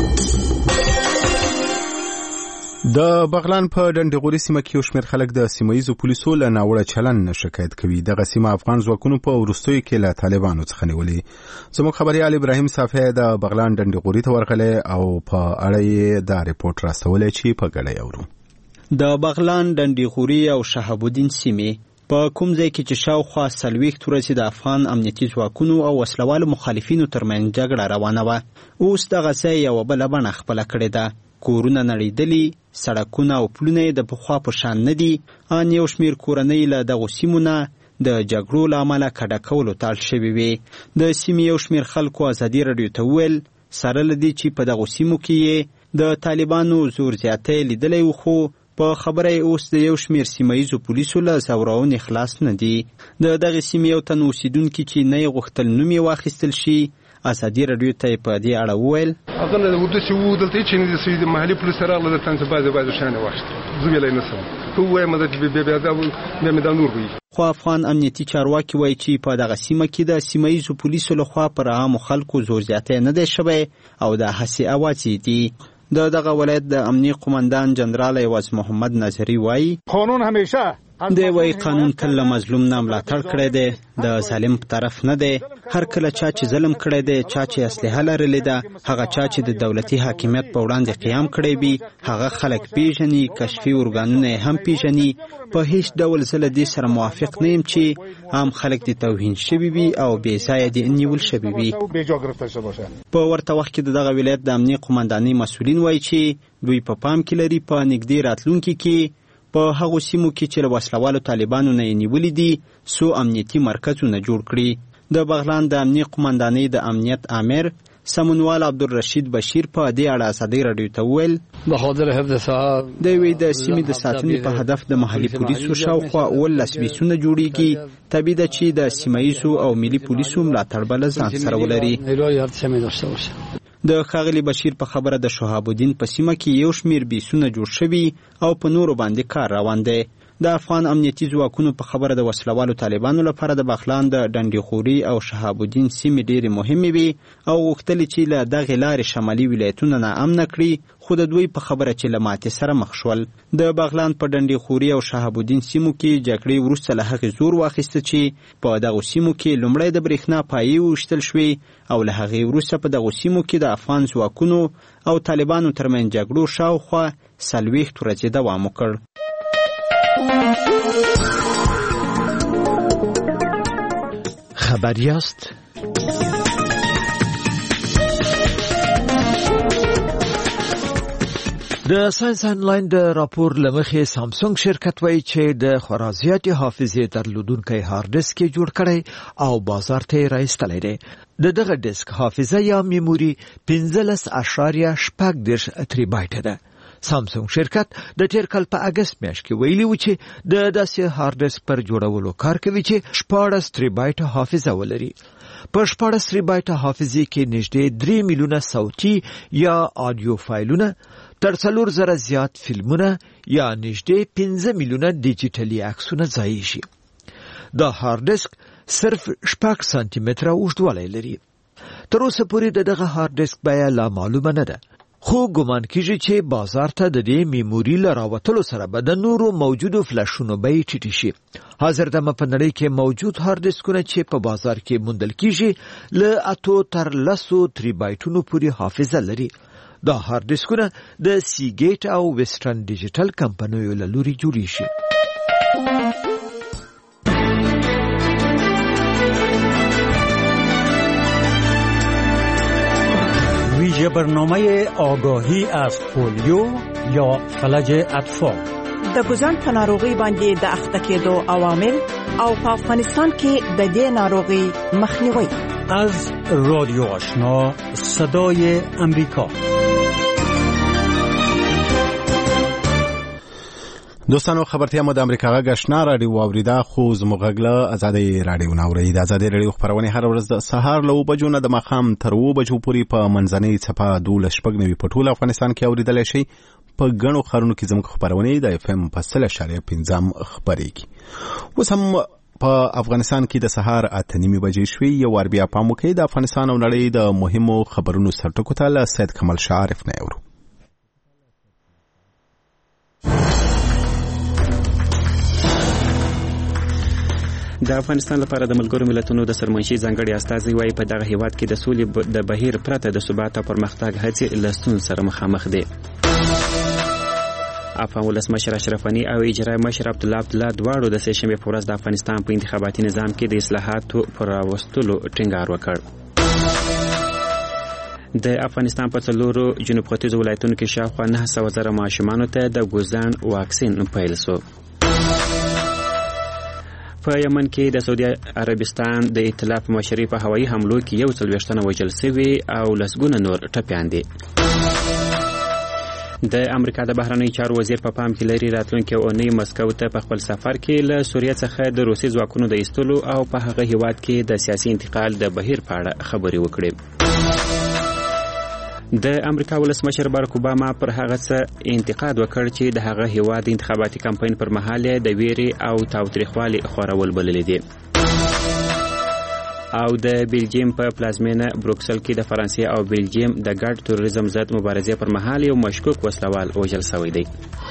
د بغلان په ډنډغوري سیمه کې یو شمېر خلک د سیمهییزو پولیسو له ناوړه چلند نه شکایت کوي. دغه سیمه افغان ځواکونو په وروستیو کې له طالبانو څخه نیولې. زموږ خبریال ابراهیم صافی د بغلان ډنډغوري ته ورغلی او په اړه یې دا رپورټ راستولی چې په ګډه یې اورو. د بغلان ډنډغوري او شهاب الدین سیمې په کوم ځای کې چې شاوخوا 40 ورځې د افغان امنیتي ځواکونو او وسلوالو مخالفینو ترمنځ جګړه روانه وه، اوس دغه ځای یوه بله بڼه خپله کړې ده. کورونه نړېدلي، سړکونه او پلونه یې د پخوا په شان نه دي. ان یو شمېر کورنۍ له دغو سیمو نه د جګړو له امله کډه کولو ته اړ شوي وې. د سیمې یو شمېر خلکو ازادي راډیو ته وویل سره له دې چې په دغو سیمو کې یې د طالبانو زور زیاتی لیدلی و، خو په خبره یې اوس د یو شمېر سیمهییزو پولیسو له زورونې خلاص نه دي. د دغې سیمې یو تن اوسېدونکي چې نه یې غوښتل نوم یې واخیستل شي ازادي راډیو ته په دې اړه وویل هغه د ودسې وو دلته چې نه د سوي محلي پولیس راغله د تنځ بعضې شانې واخیستل. زه ویلی نه سم خو وایم چې بیا مې دا نور وي. خو افغان امنیتي چارواکي وایي چې په دغه سیمه کې د سیمهییزو پولیسو لخوا پر عامو خلکو زور زیاتی نه دی شوی او د هسې اوازې دي. د دغه ولایت د امنیي قمندان جنرال عوض محمد نظري وایي قانون همیشه دی وایي قانون تل له مظلوم نه ملاتړ کړی دی، د ظالم په طرف نه دی. هر کله چا چې ظلم کړی دی، چا چې اسلحه لرلې ده، هغه چا چې د دولتي حاکمیت په وړاندې قیام کړی وي، هغه خلک پیژني، کشفي ارګانونه یې هم پیژني. په هیڅ ډول زه له دې سره موافق نه یم چې عام خلک دې توهین شوي وي او بې ځایه دې نیول شوي وي. په ورته وخت کې د دغه ولایت د امنیې قمندانۍ مسؤلین وایي چې دوی په پام کې لري په نږدې راتلونکي کې په هغو سیمو کې چې له وسلوالو طالبانو نه یې نیولي دي څو امنیتي مرکزونه جوړ کړي. د بغلان د امنیې قمندانۍ د امنیت امیر سمونوال عبدالرشید بشیر په دې اړه ازادي راډیو ته وویل دی وایي د سیمې د ساتنې په هدف د محلي پولیسو شاوخوا 18 بیسونه جوړیږي. طبیعي ده چې د سیمهییزو او ملي پولیسو ملاتړ به له ځان سره ولري. د ښاغلي بشیر په خبره د شهاب الدین په سیمه کې یو شمېر بیسونه جوړ شوي او په نورو باندې کار روان دی. د افغان امنیتي ځواکونو په خبره د وسلوالو طالبانو لپاره د بغلان د ډنډغوري او شهاب الدین سیمې ډېرې مهمې وي او غوښتلې چې له دغې لارې شمالي ولایتونه ناامنه کړي، خو د دوی په خبره چې له ماتې سره مخ شول. د بغلان په ډنډغوري او شهاب الدین سیمو کې جګړې وروسته له هغې زور واخیسته چې په دغو سیمو کې لومړی د برېښنا پایې وویشتل شوې او له هغې وروسته په دغو سیمو کې د افغان ځواکونو او طالبانو ترمنځ جګړو شاوخوا 40 ورځې دوام وکړ. خبر یاست؟ د ساينس انلاین د راپور لمخې سامسونګ شرکت وایي چې د خورا زیاتې حافظې درلودونکی هارد ډیسک جوړ کړی او بازار ته راایستلی دی. د دغه ډیسک حافظه یا میموري 15.8 تریبایټه ده. سامسونګ شرکت د تیر کال په اگست میاشت کې ویلي و چې د داسې هارد ډیسک پر جوړولو کار کوي چې 14 تریبایټه حافظه ولري. په 14 تریبایټه حافظې کې نږدې 3 میلیونه صوتي یا آډیو فایلونه، تر 4000 زیات فلمونه یا نږدې 15 میلیونه ډیجیټلي عکسونه ځای شي. دا هارد ډیسک صرف 6 سانتي متره اوږدوالی لري. تر اوسه پورې دغه هارد ډیسک بیه لا معلومه نه ده، خو ګمان کیږي چې بازار ته د دې میموري لراوتلو سره به د نورو موجودو فلاشونو بیې ټیټې شي. حاضر دمه په نړۍ کې موجود هارد ډیسکونه چې په بازار کې موندل کیږي له 8 تر 10 تریبایټونو پورې حافظه لري. دا هارد ډیسکونه د سیګیټ او ویسټرن ډیجیټل کمپنیو له لوري جوړې شي. پروژه برنامه آگاهی از پولیو یا فلج اطفال. د ګوزن په ناروغي باندې د اخته کېدو عوامل او په افغانستان کې د دې ناروغي مخنیوي. از رادیو آشنا صدای امریکا. دوستانو خبرتیا مو د امریکا غږ آشنا رادیو واوریدا خو زموږ غږ له ازادي رادیو ناوړي د ازادي رادیو خبرونه هر ورځ د سهار له بجو نه د ماخام تر 2 بجو پورې په منځنۍ صفه 12 په ټول افغانستان کې اوریدل شي. په غنو خارونو کې زموږ خبرونه د اف ام په 3.15 خبرېږي. اوس هم په افغانستان کې د سهار 8:30 بجې شوې. یو ور بیا پام وکړئ د افغانستان او نړۍ د مهمو خبرونو سرټکو ته له سید کمال شارف نه اورو. د افغانستان لپاره د ملګرو ملتونو د سرمنشي ځانګړي استازي وايي په دغه هیواد کې د سولې د بهیر پرته د ثبات او پرمختګ هڅې له ستونزو سره مخامخ دي. افغان ولسمشر اشرف غني او اجرایي مشر عبدالله دواړو د سهشنبې په ورځ د افغانستان په انتخاباتي نظام کې د اصلاحاتو پر راوستلو ټینګار وکړ. د افغانستان په 4 جنوب ختیځو ولایتونو کې شاوخوا 900,000 ماشومانو ته د ګوزن واکسین پیل شو. په یمن کې د سعودي عربستان د ائتلاف مشري په هوایي حملو کې 140 تنه وژل شوي او لسګونه نور ټپیان دي. د امریکا د بهرنیو چارو وزیر په پام کې لري راتلونکي اونۍ مسکو ته په خپل سفر کې له سوریه څخه د روسي ځواکونو د ایستلو او په هغه هیواد کې د سیاسي انتقال د بهیر په اړه خبرې وکړي. د امریکا ولسمشر باراک اوباما پر هغه څه انتقاد وکړ چې د هغه هیواد انتخاباتي کمپاین پر مهال د ویرې او تاوتریخوالي خورول بللې دي. او د بلجیم په پلازمینه بروکسل کې د فرانسې او بلجیم د ګډ تروریزم ضد مبارزې پر مهال یو مشکوک وسلوال وژل شوی دی.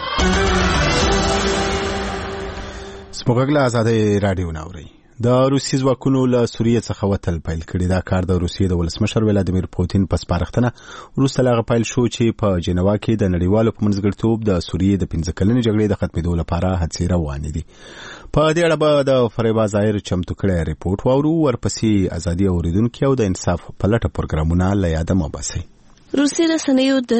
سپوږمۍ آزادي رادیو ناوړي. د روسي ځواکونو له سوریه څخه وتل پیل کړي. دا کار د روسیې د ولسمشر ولادیمیر پوتین په سپارښتنه وروسته له پیل شو چې په جنیوا کې د نړیوالو په منځګړیتوب د سوریې د 15 کلنې جګړې د ختمېدو لپاره هڅې روانې دي. په دې اړه به د فریبا ظاهر چمتو کړی ریپورت واورو. ورپسې ازادي اوریدونکو او د انصاف په لټه پروګرامونه له یاده مو باسي. روسي رسنیو د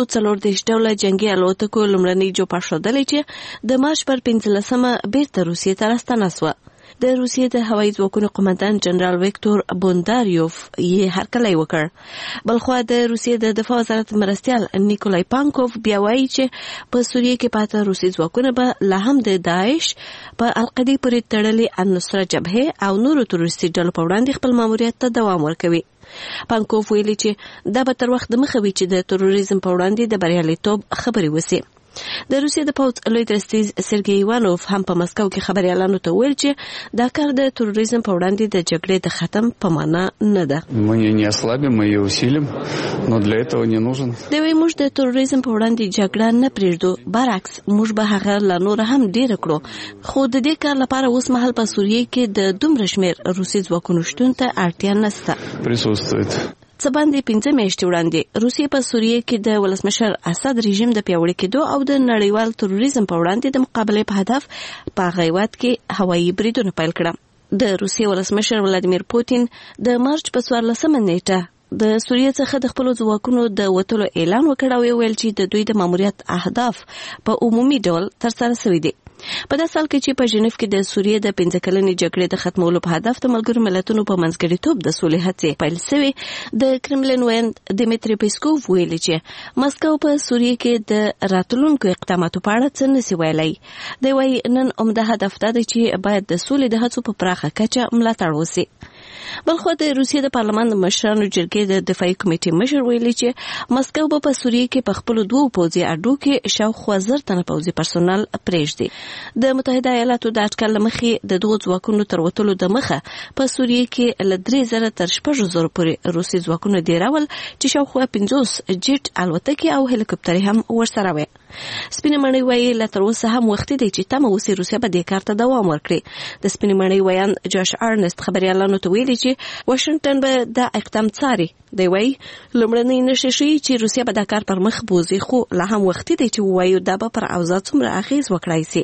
140 ډوله جنگي الوتکو لومړنۍ جوړه شوه چې د مارچ پر 15مه بیرته روسیې ته راستنه شوه. د روسیې د هوایي ځواکونو قومندان جنرال ویکتور بونداریوف یې هرکلی وکړ. بلخوا د روسیې د دفاع وزارت مرستیال نیکولای پانکوف بیا وایي چې په سوریه کې پاتې روسي ځواکونه به لا هم د داعش په القاعده پورې تړلې النصره جبهه او نورو تروریستي ډلو په وړاندې خپل ماموریت ته دوام ورکوي. پانکوف ویلي چې دا به تر وخت مخه وي چې د تروریزم په وړاندې د بریالیتوب خبرې وسی. د روسیې د پوځ لوی درستیز سرګی ایوانوف هم په مسکو کې خبريالانو ته ویل چې دا کار د تروریزم په وړاندې د جګړې د ختم په معنا نه ده. Мы не ослабим, мы ее усилим, но для этого не нужен. دوی موږ د تروریزم په وړاندې جګړه نه پریږدو، برعکس موږ به هغه لا نور هم ډیر کړو. خو د دې کار لپاره اوس مهال په سوریه کې د دومره شمیر روسي ځواکونو شتون ته اړتیا نشته. Присутствует. څه باندې 15 میاشتې وړاندې روسیې په سوریه کې د ولسمشر اسد رژیم د پیاوړي کېدو او د نړیوال تروریزم په وړاندې د مقابلې په هدف په غیوات کې هوایي بریدونه پیل کړل. د روسیې ولسمشر ولادیمیر پوتین د مارچ په 14مه نیټه د سوریه څخه د خپل ځواکونو د وټولو اعلان وکړ او ویل چې د دوی د ماموریت اهداف په عمومي ډول ترسره شوي دي. په داسې حال کې چې په ژنیف کې د سوریه د 15 کلنې جګړې د ختمولو په هدف د ملګرو ملتونو په منځګړیتوب د سولې هڅې پیل شوې، د کرملین ویاند دیمیتری پیسکوف ویلي چې مسکو په سوریه کې د راتلونکو اقداماتو په اړه څه نشي ویلای. دی وايي نن عمده هدف دا دی چې باید د سولې د هڅو په پراخه کچه ملاتړ وشي. بلخو د روسیې د پارلمان د مشرانو جرګې د دفاعي کمیټې مشر ویلي چې مسکو به په سوریه کې په خپل دوه پوځي اډو کې شاوخوا 1000 تنه پوځي پرسونل پرېږدي. د متحده ایالاتو د اټکل مخې د دوه ځواکونو تر وټولو د مخه په سوریه کې ل 3000 تر 6000 پورې روسي ځواکونه ډیرول چې شاوخوا 50 جیټ الوتکې او هلیکوپټرې هم ورسره وي. سپینې مړۍ وایي لا تر اوسه هم وخت دی چې تمه وسی روسیا به د کار ته دوام ورکړي. د سپینې مړۍ ویان جاش ارنست خبريالانو ته ویلي چې واشنگټن به دا اقدام څاري. دی وايي لومړنۍ نشي شي چې روسیا به د کار پر مخ بوزي، خو لا هم وخت دی چې وایي دا به پر اوضاع څومره اغیز وکړای شي.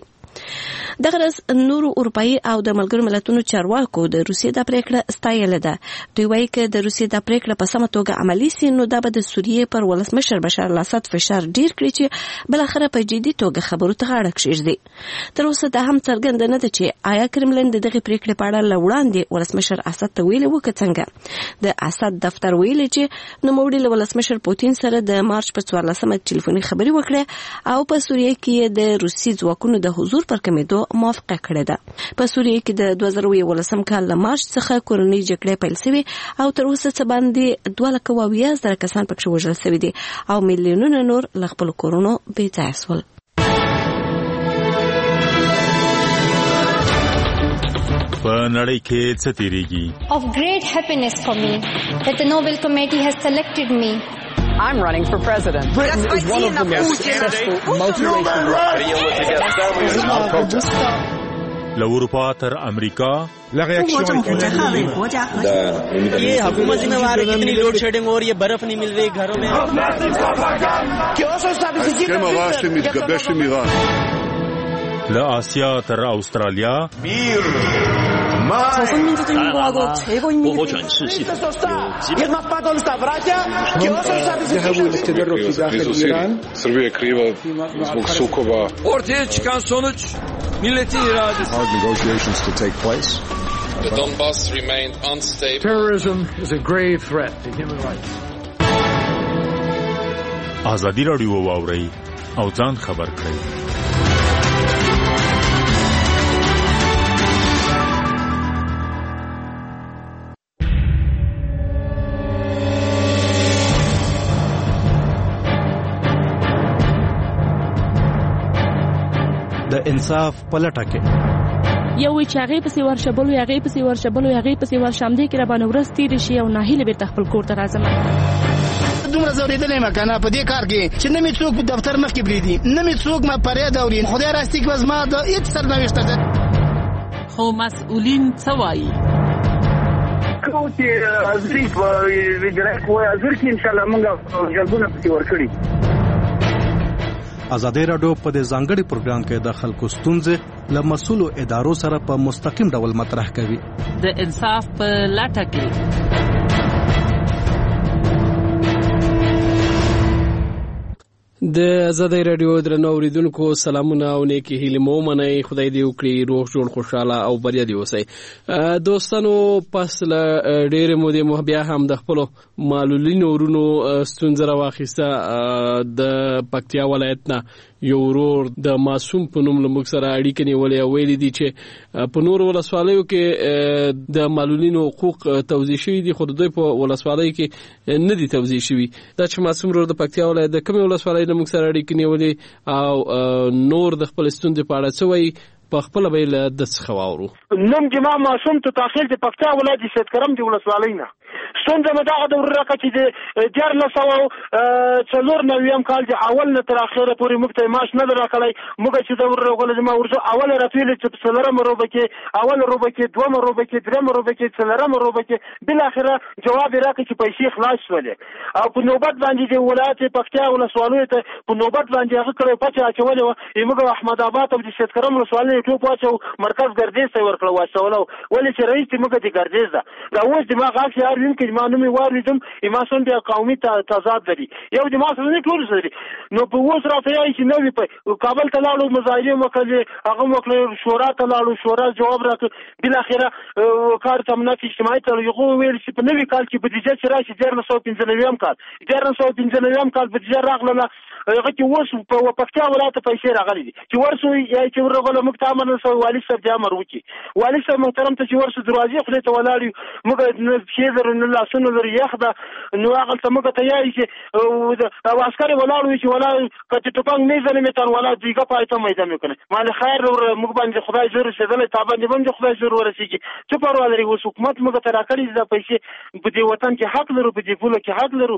دغه ورځ نورو اروپایي او د ملګرو ملتونو چارواکو د روسیې د پریکړه ستایلې ده. دوی وایي چې د روسیې د پریکړه په سمه توګه عملي سي نو دا به د سوریې پر ولسمشر بشار الاسد فشار ډیر کړي چې بلاخره په جدي توګه خبرو ته غاړه کېږدي. تر اوسه دا هم څرګنده نه ده چې آیا کرملین د دغه پریکړې په اړه لوړاندې ولسمشر اسد ته ویلي و که څنګه. د اسد دفتر ویلي چې نوموړي له ولسمشر پوتین سره د مارچ په 14مه ټلیفوني خبرې وکړې او په سوریه کې د روسي ځواکونو د حضور پر کمیدو موافقه کړې ده. په سوریه کې د 2018 کال له مارچ څخه کورنۍ جګړې پیل شوې او تر اوسه څه باندې 2,20,000 کسان پکې وژل شوي دي او میلیونونه نور له خپلو کورونو بې ځایه شول. په نړۍ کې څه تیریږي؟ Of great happiness for me that the Nobel Committee has selected me. I'm running for president. Britain is one of the most successful multiracial له اروپا تر امریکا ये हुकूमत जिम्मेवार है कितनी load shedding और ये बर्फ नहीं मिल रही घरों में. له آسیا تر استرالیا ortaya çıkan sonuç milletin iradesi. Hard negotiations to take place. The Donbass remained unstable. Terrorism is a grave threat to human rights. ازادي راډیو واورئ او ځان خبر کړئ. د انصاف پلټه کې یو وی چې هغه پسې ورشبلو هغه پسې ورشبلو هغه پسې ورشمدې کې را باندې ورځ تیر شي او ناهیله بیرته خپل کور ته راځم. دومره زوریدلې مکنه په دې کار کې چې نه می څوک په دفتر مخ کې بریدي نه می څوک ما پرې دوري خدای راستي کې وزما د هیڅ سرنوشت ده. خو مسؤلین څه وایي؟ کوم چې ازري کوی ازر کې ان شاء الله موږ جلبونه پتی ورکړي. ازادي راډیو په دې ځانګړي پروګرام کې د خلکو ستونزې له مسؤلو ادارو سره په مستقیم ډول مطرح کوي. د انصاف په لټه کې د ازادي راډیو درنو اوریدونکو سلامونه او نیکی هیله مو منئ. خدای دې وکړي روغ جوړ خوشاله او بریا دې اوسئ. دوستانو پس له ډېرې مودې مو بیا هم د خپلو معلولینو ورونو ستونزه راواخیسته. د پکتیا ولایت نه یو ورور د معصوم په نوم له موږ سره اړیکه نیولې او ویلي دي چې په نورو ولسوالیو کې د معلولینو حقوق توضیح شوي دي خو د دوی په ولسوالۍ کې نه دي توضیح شوي. دا چې معصوم ورور د پکتیا ولایت د کومې ولسوالۍ له موږ سره اړیکه نیولې او نور د خپل ستونزې په اړه څه وایي په خپل بیل د څه واورو. نوم جما معصوم ته تاخیر د پکتیا ولایت سید کرم دی ولسوالۍ نه ستونزه مې دغه د ورکه چې د 1994 کال د اول نه تر اخره پورې موږ ته معاش نه راکړی. موږ چې د ورغله جما ورځو اول راتویل چې څلورم روبه کې اول روبه کې دوم روبه کې دریم روبه کې څلورم روبه کې بل اخره جواب راکړي چې پیسې خلاص شولې او په نوبت باندې د ولایت پکتیا ولسوالۍ ته په نوبت باندې هغه کړو پچا چولې موږ احمد آباد او د سید کرم ولسوالۍ ټوپ واچو مرکز ګردیز ته ورکړو واسولو ولې چې رئیس موږ د ګردیز دا اوس دماغ اخی اړین کې ما نومي واردم ایماسون بیا قومي تضاد لري یو د ما سره نه ټول سره نو په اوس راته یې چې نو په کابل ته لاړو مظاهره وکړي هغه وکړي شورا ته لاړو شورا جواب راکړ بل اخره کار تمنات اجتماعي ته یو ویل چې په نوي کال کې په دې چې راشي 1995 کال 1995 کال په دې راغله هغه چې اوس په پکتیا ولایت پیسې راغلي دي چې ورسو یا چې ورغله مکتامن سو والي صاحب د امر وکي والي صاحب محترم ته چې ورسو دروازې خله ته ولاړی موږ نه شیدر نه لاسونه لري یخدا نو هغه ته موږ ته یې چې او عسكري ولاړو چې ولا کته ټپنګ نه ځنه میتر ولا دیګه پایته مېدان وکنه مال خیر موږ باندې خدای زور شدل ته باندې خدای زور ورسیږي چې پروا لري اوس حکومت موږ ته راکړي دا پیسې په دې وطن کې حق لرو په دې پوله کې حق لرو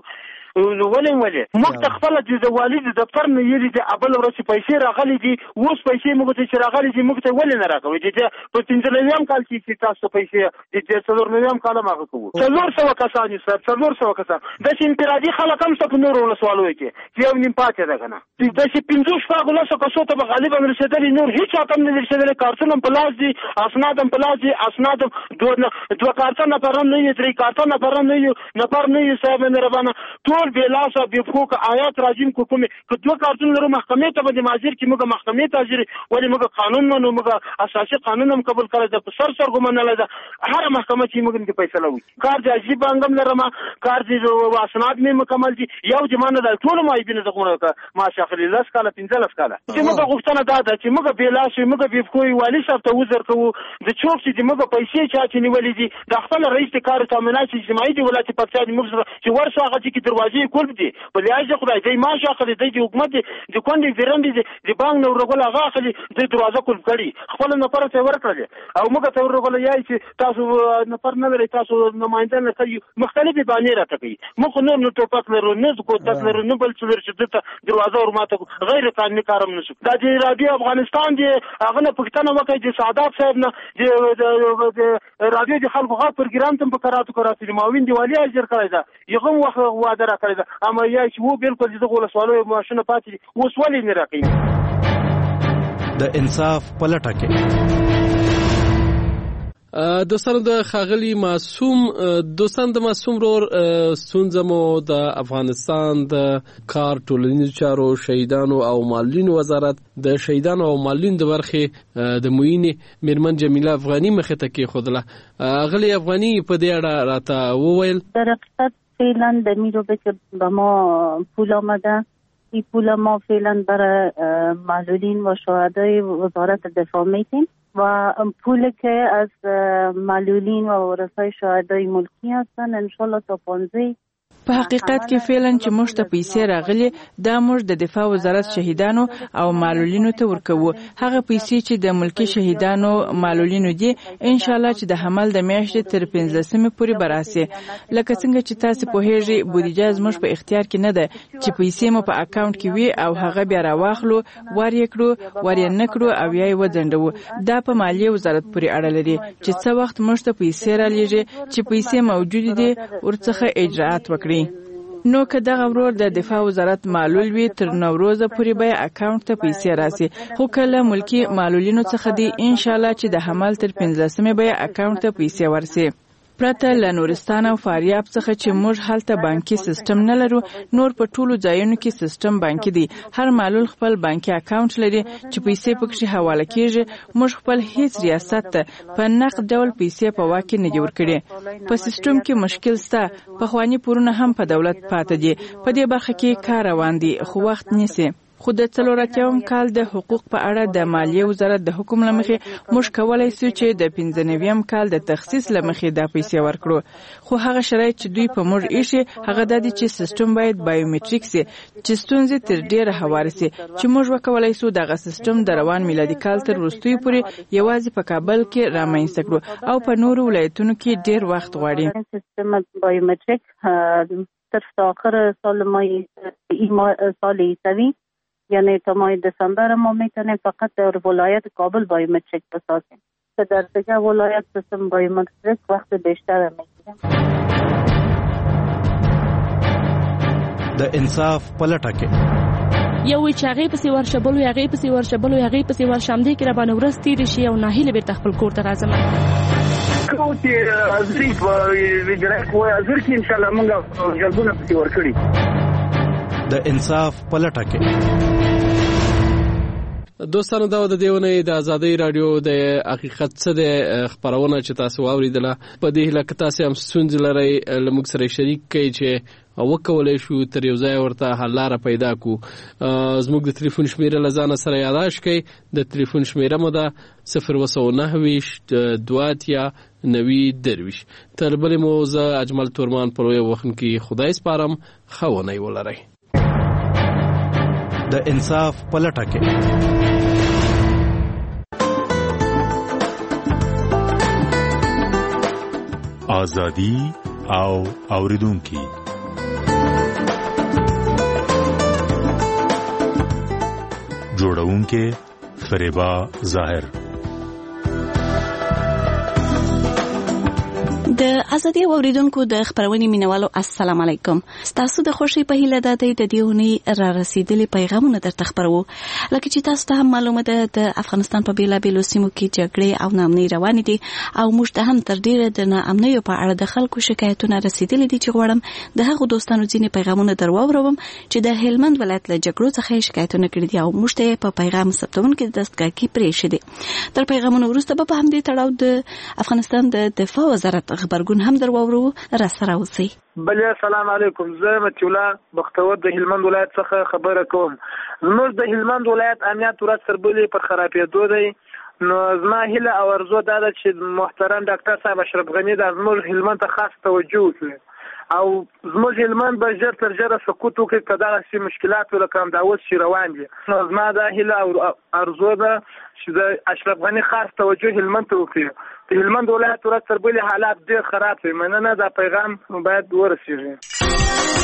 ولې موږ ته خپل د والد دفتر نه یې د ابل ورځ پیسې راغلي دي اوس پیسې موږ ته چې راغلي دي موږ ته ولې نه راکوي چې په 15 کال کې تاسو پیسې د 4 کال ماغه کوو 400 کسان سر 400 کسان د انفرادي خلک هم څه نور ولسوالو کې چې یو نیم پاتې ده کنه د چې 15 شپږ لاسو کسو ته غالبا رسیدلې نور هیڅ اتم نه رسیدلې کارتون په لاس دي اسناد په لاس دي اسناد دوه کارتونه پرم نه یې 3 کارتونه پرم نه یې نفر نه یې صاحب مهربانه ټول بلاسه به فوق آیات راجم کومه که 2 کارتون لرو محکمې ته به ماجر کې موږ محکمې ته حاضر ولې موږ قانون منو موږ اساسي قانون هم قبول کړی د سر ګمنه لده هر محکمه چې موږ کې فیصله وکړي کار د عجیب انګم لرم کار د اسناد مې مکمل دي یو جمانه د ټول مایبینه دغه ما شاخلي لاس کاله 15 کاله چې موږ غوښتنه ده چې موږ بلاسه موږ به کوی والی صاحب ته وزر کوو د چوک چې موږ پیسې چا چې نیولې دي د خپل رئیس کار تامینات اجتماعي دی ولایت پکتیا موږ چې ورسره هغه چې دروازې کول دي په لیاجه خدای دې ما شاخلي د حکومت د کونډې ورندې د بانک نو رغول هغه خلی د دروازه کول کړي خپل نفر ته ورکړل او موږ ته ورغول یای چې تاسو نفر نه لري تاسو نمائنده نه کوي مختلفې باندې راته کوي موږ نو ټوپک لرو نه کوټک لرو نه بل څه لري چې د دروازه ورماته غیر قانوني کارم نشو دا د رادیو افغانستان دی هغه نه پښتنه وکړي د سعادت صاحب نه د رادیو د خلکو غا پروګرام ته په کراتو د ماوین دیوالي اجر کړی دا یغه وخت واده را کړی دا اما یا چې وو بالکل د غول سوالو ماشینه پاتې اوس ولې نه راکې د انصاف پلټه کې دوستانو د خاغلی معصوم رور سونځمو د افغانستان د کار ټولنیزو چارو شهیدانو او معلولینو وزارت د شهیدانو او معلولینو د برخې د معینې میرمن جمیله افغانی مخه ته کې خودله غلی افغانی په دې اړه راته وویل در حقیقت فعلا در میروبه که به ما پول آمده این پول ما فعلا برای معلولین و شهدای وزارت دفاع میتیم و پول که از معلولین و ورثای شهدای ملکی هستن انشالله تا 15 په حقیقت کې فعلا چې موږ ته پیسې راغلي دا موږ د دفاع وزارت شهیدانو او معلولینو ته ورکوو هغه پیسې چې د ملکی شهیدانو معلولینو دي ان شاء الله چې د حمل د میاشتې تر 15 پورې براسي لکه څنګه چې تاسو په هیڅ بودیجه زموږ په اختیار کې نه ده چې پیسې مو په اکاونټ کې وي او هغه بیا راواخلو ور یې نکړو او یا یې وځندو دا په مالیه وزارت پورې اړه لري چې څه وخت موږ ته پیسې را لېږي چې پیسې موجود دي ورڅخه اجرات وکړي نو که دغه ورور د دفاع وزارت معلول وي تر نوروز پورې به اکاونټ ته پیسې راسي خو کله ملکی معلولینو څخه دي ان شاء الله چې د حمل تر 15 به اکاونټ ته پیسې ورسي پرته له نورستان او فاریاب څخه چې موږ هلته بانکي سیستم نه لرو نور په ټولو ځایونو کې سیستم بانکي دی هر معلول خپل بانکي اکاونټ لري چې پیسې پکې حواله کیږي موږ خپل هیڅ ریاست ته په نقد ډول پیسې په واکه نه جوړ کړي په سیستم کې مشکل سته په خواني پورونه هم په دولت پاتې دي په دې برخه کې کار روان دي خو وخت نیسي خو د 40 کال د حقوق په اړه د مالیه وزارت د حکم لمخې موږ کولای شو چې د 15 کال د تخصیص لمخې د پیسې ورکړو خو هغه شرایط چې دوی په موږ ایښي هغه د دې چې سیستم باید بایومټریک سي چې ستونزې تر ډیره هواره سي چې موږ وکولای شو دغه سیستم د روان میلادي کال تر وروستي پورې یوازې په کابل کې رامنځته کړو او په نورو ولایتونو کې ډیر وخت غواړي سیستم بایومټریک تر آخر سال سال عیسوی یعنی تا ماه دسامبر ما میتونیم فقط در ولایت کابل بایومتریک بسازیم که در دیگه ولایت سیستم بایومتریک وقت بیشتر میگیره د انصاف پلټه کې یو چې هغه پسې ورشبلو هغه پسې ورشمدي کې را باندې ورستې شي او ناهیله بیرته خپل کور ته راځم کوم چې ازري په ویډرک و ازر کې ان شاء الله موږ جلبونه پسې ورکړي د انصاف پلټه کې دوستانو دا د دیونه د ازادي رادیو د حقیقت څخه د خبرونه چې تاسو واوریدله په دې هله کې تاسو هم سونځ لري لمک سره شریک کړئ چې وکولای شو تر یو ځای ورته حل لاره پیدا کو زموږ د ټلیفون شمیره لزان سره یاداش کړئ د ټلیفون شمیره مو ده 029 دواتیا نوی درویش تر بلې موزه اجمل تورمان په لوی وخت کې خدای سپارم خونه ولرئ د انصاف پلټه کې آزادی او اوریدونکو جوړونکې فریبا ظاهر. د ازادي اوریدونکو د خبرونې مینوالو السلام علیکم. تاسو د خوشي په هیله د دې ونی را رسیدلي پیغامونه درته خبرو. لکه چې تاسو ته هم معلومه ده د افغانستان په بیلابیلو سیمو کې جګړې او ناامنۍ روانې دي او موږ ته هم تر ډیره د ناامنۍ په اړه د خلکو شکایتونه رسیدلي دي چې غواړم د هغو دوستانو ځینې پیغامونه درواوروم چې د هلمند ولایت له جګړو څخه شکایتونه کړي دي او موږ ته په پیغام ثبتونکو دستګاکي پرې شدي. تر پیغامونو وروسته به هم دې تړاو د افغانستان د دفاع وزارت خبرګون هم درواورو را سره اوسئ. بله السلام علیکم. زه متي الله بختور د هلمند ولایت څخه خبره کوم. زموږ د هلمند ولایت امنیت ورځ تر بلې پر خرابېدو دی. نو زما هیله او ارزو دا ده چې محترم ډاکټر صاحب اشرف غني دا زموږ هلمند ته خاص توجه وکړي او زموږ هلمند به ژر تر ژره سقوط وکړي که دغسې مشکلات لکه همدا اوس چې روان دي. نو زما دا هیله او ارزو ده چې د اشرف غني خاص توجه هلمند ته وکړي. د هلمند ولایت ورځ تر بلې حالات ډېر خراب دي. مننه. دا پیغام باید ورسېږي.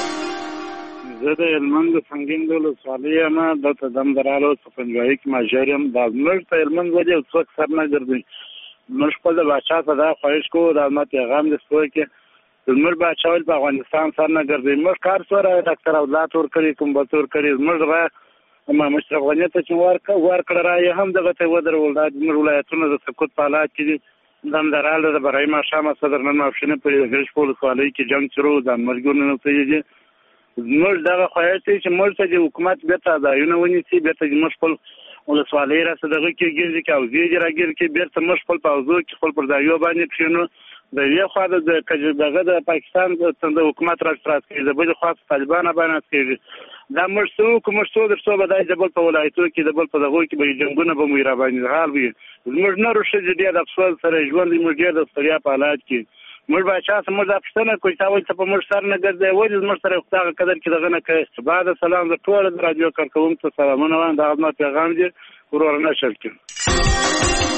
زه د هلمند سنګین د ولسوالۍ یم. دلته دمدرالو څپنجوایي کې ماژر یم. دا زموږ په هلمند ولې یو څوک سر نه ګرځوي. موږ خپل د باچا ته دا خواهش کوو د ما پیغام دې سوی کې زموږ باچا ول په افغانستان سر نه ګرځوي. موږ کار سره ډاکټر اولاد ورکړي کوم بل ورکړي. موږ را ما مشرف غنی ته چې ورکړه راي هم دغه ته ودرول. دا زموږ ولایتونه د سقوط په حالات کې دي. دمدرال د برای ماښام صدر نن مافشنه په ګرش په ولسوالۍ کې جنگ شروع د مرګونو نه سيږي. موږ دغه خواهش چې موږ ته د حکومت بیرته ځایونه ونیسي. بیرته موږ خپل ولسوالۍ را صدقه کې ګرځي کې او زیږ راګر کې بیرته موږ خپل پاوزو کې خپل پر ځایو باندې کښینو. د یو خوا د پاکستان د حکومت راځي کوي د بل خوا طالبان باندې کوي. دا موږ در څو بدای د بل په ولایتو کې د بل په دغه کې به جنگونه به مې را باندې حال وي. موږ نه روشه ډېر د افسوس سره ژوند موږ ډېر د ستړیا په حالات کې موږ باچا سم د پښتنه کوی تاول ته په موږ سر نه ګرځي. ولې موږ سره خدای قدر کې دغه نه کوي. بعد سلام د ټول د رادیو کارکونکو ته سلامونه وایم. دا ما پیغام دی ورور نشر کړم.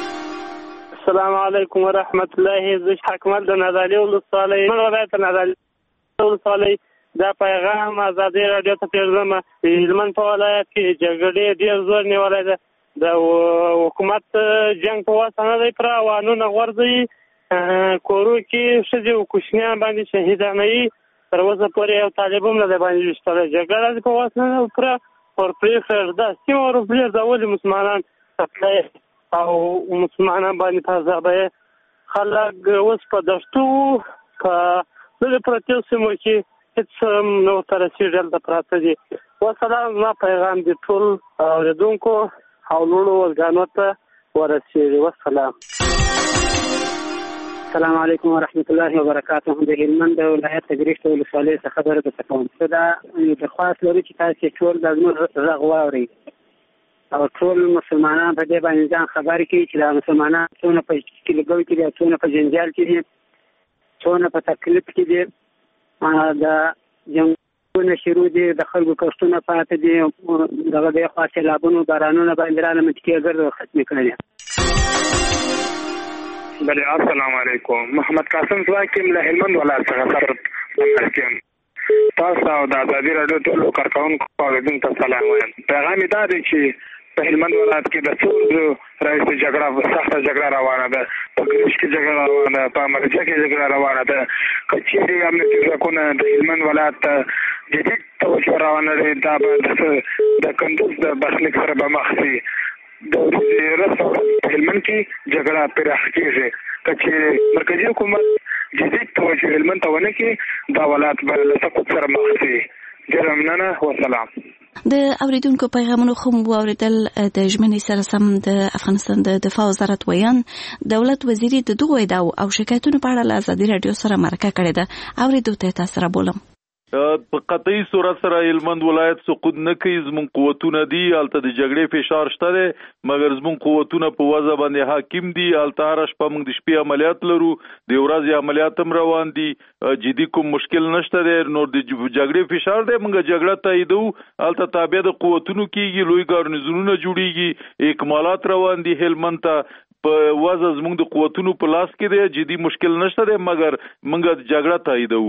السلام علیکم ورحمت الله. زه حکمت د نادعلي ولسوالۍ ولایت نادعلي ولسوالۍ دا پیغام ازادي رادیو ته پیغام هلمند په ولایت کې جګړې ډېر زور نیولې ده. د حکومت جنگ په واسطه نه دی پر وانونه غورځي. کورو کې ښځې او کوچنیان باندې شهیدانوي. تر اوسه پورې یو طالب هم نه دی باندې ویشتلی. جګړه په واسطه نه پر پرېښه دا سیمه ورپرېږ دا ولې مسلمانان تپلی او مسلمانان باندې تازه خلک اوس په دښتو په لږ پرتو سیمو کې هېڅ نه ورته رسېږي هلته پراته دي. وسلام. زما پیغام د ټول اورېدونکو او لوړو ورګانو ته ورسېږي. وسلام. السلام علیکم ورحمت الله وبرکاته. د هلمند ولایت ګرشت ولسوالۍ څخه خبره درته کوم. زه دا درخواست لرو چې تاسې ټول دا زموږ غږ واورئ او ټول مسلمانان په دې باندې ځان خبر کړي چې دا مسلمانان څونه په کلیګو کې دي، څونه په جنجال کې دي، څونه په تکلیف کې دي. دا جنګونه شروع دي، د خلکو کښتونه پاتې دي، دغه د خوا سیلابونو بارانونه باندې را منطقې ګرد ختمې کړي. بله السلام علیکم. محمد قاسم زواکیم له هلمند ولایت څخه خبر کوم. تاسو او د ازادي رادیو ټولو کارکونکو اوریدونکو ته سلام وایم. پیغام دا دی چې په هلمند ولایت کې د څو رئیس جګړه سخته جګړه روانه ده. په ګرشت کې جګړه روانه ده، په مرجع کې جګړه روانه ده. کچېرې امنیتي ځواکونه د هلمند ولایت ته جدي توجه روانه دی. دا به د کندوز د برخلیک سره به مخ شي. د ورځې په هلمند کې جګړه پراخ کېږي. کچېرې مرکزي حکومت جدي توجه هلمند ته ونه کړي، دا ولایت به له سقوط سره مخ شي. ډېره مننه. وسلام. د اوریدونکو پیغامونو خو واوریدل. د ژمنې سره سم د افغانستان د دفاع وزارت ویان دولت وزیري د دغو ادعاو او شکایتونو په اړه له ازادي رادیو سره مرکه کړې ده. اوریدو ته تاسو را بولم. په قطعي صورت سره هلمند ولایت سقوط نه کوي. زموږ قوتونه دي، هلته د جګړې فشار شته دی، مګر زموږ قوتونه په وضع باندې حاکم دي. هلته هره شپه موږ د شپې عملیات لرو، د ورځې عملیات هم روان دي، جدي کوم مشکل نشته دی. نو د جګړې فشار دی، موږ جګړه تاییدو. هلته تابع د قوتونو کېږي، لوی ګارنیزونونه جوړیږي، اکمالات روان دي. هلمند ته په وضع زموږ د قوتونو په لاس کې دی، جدي مشکل نشته دی، مګر موږ جګړه تاییدو.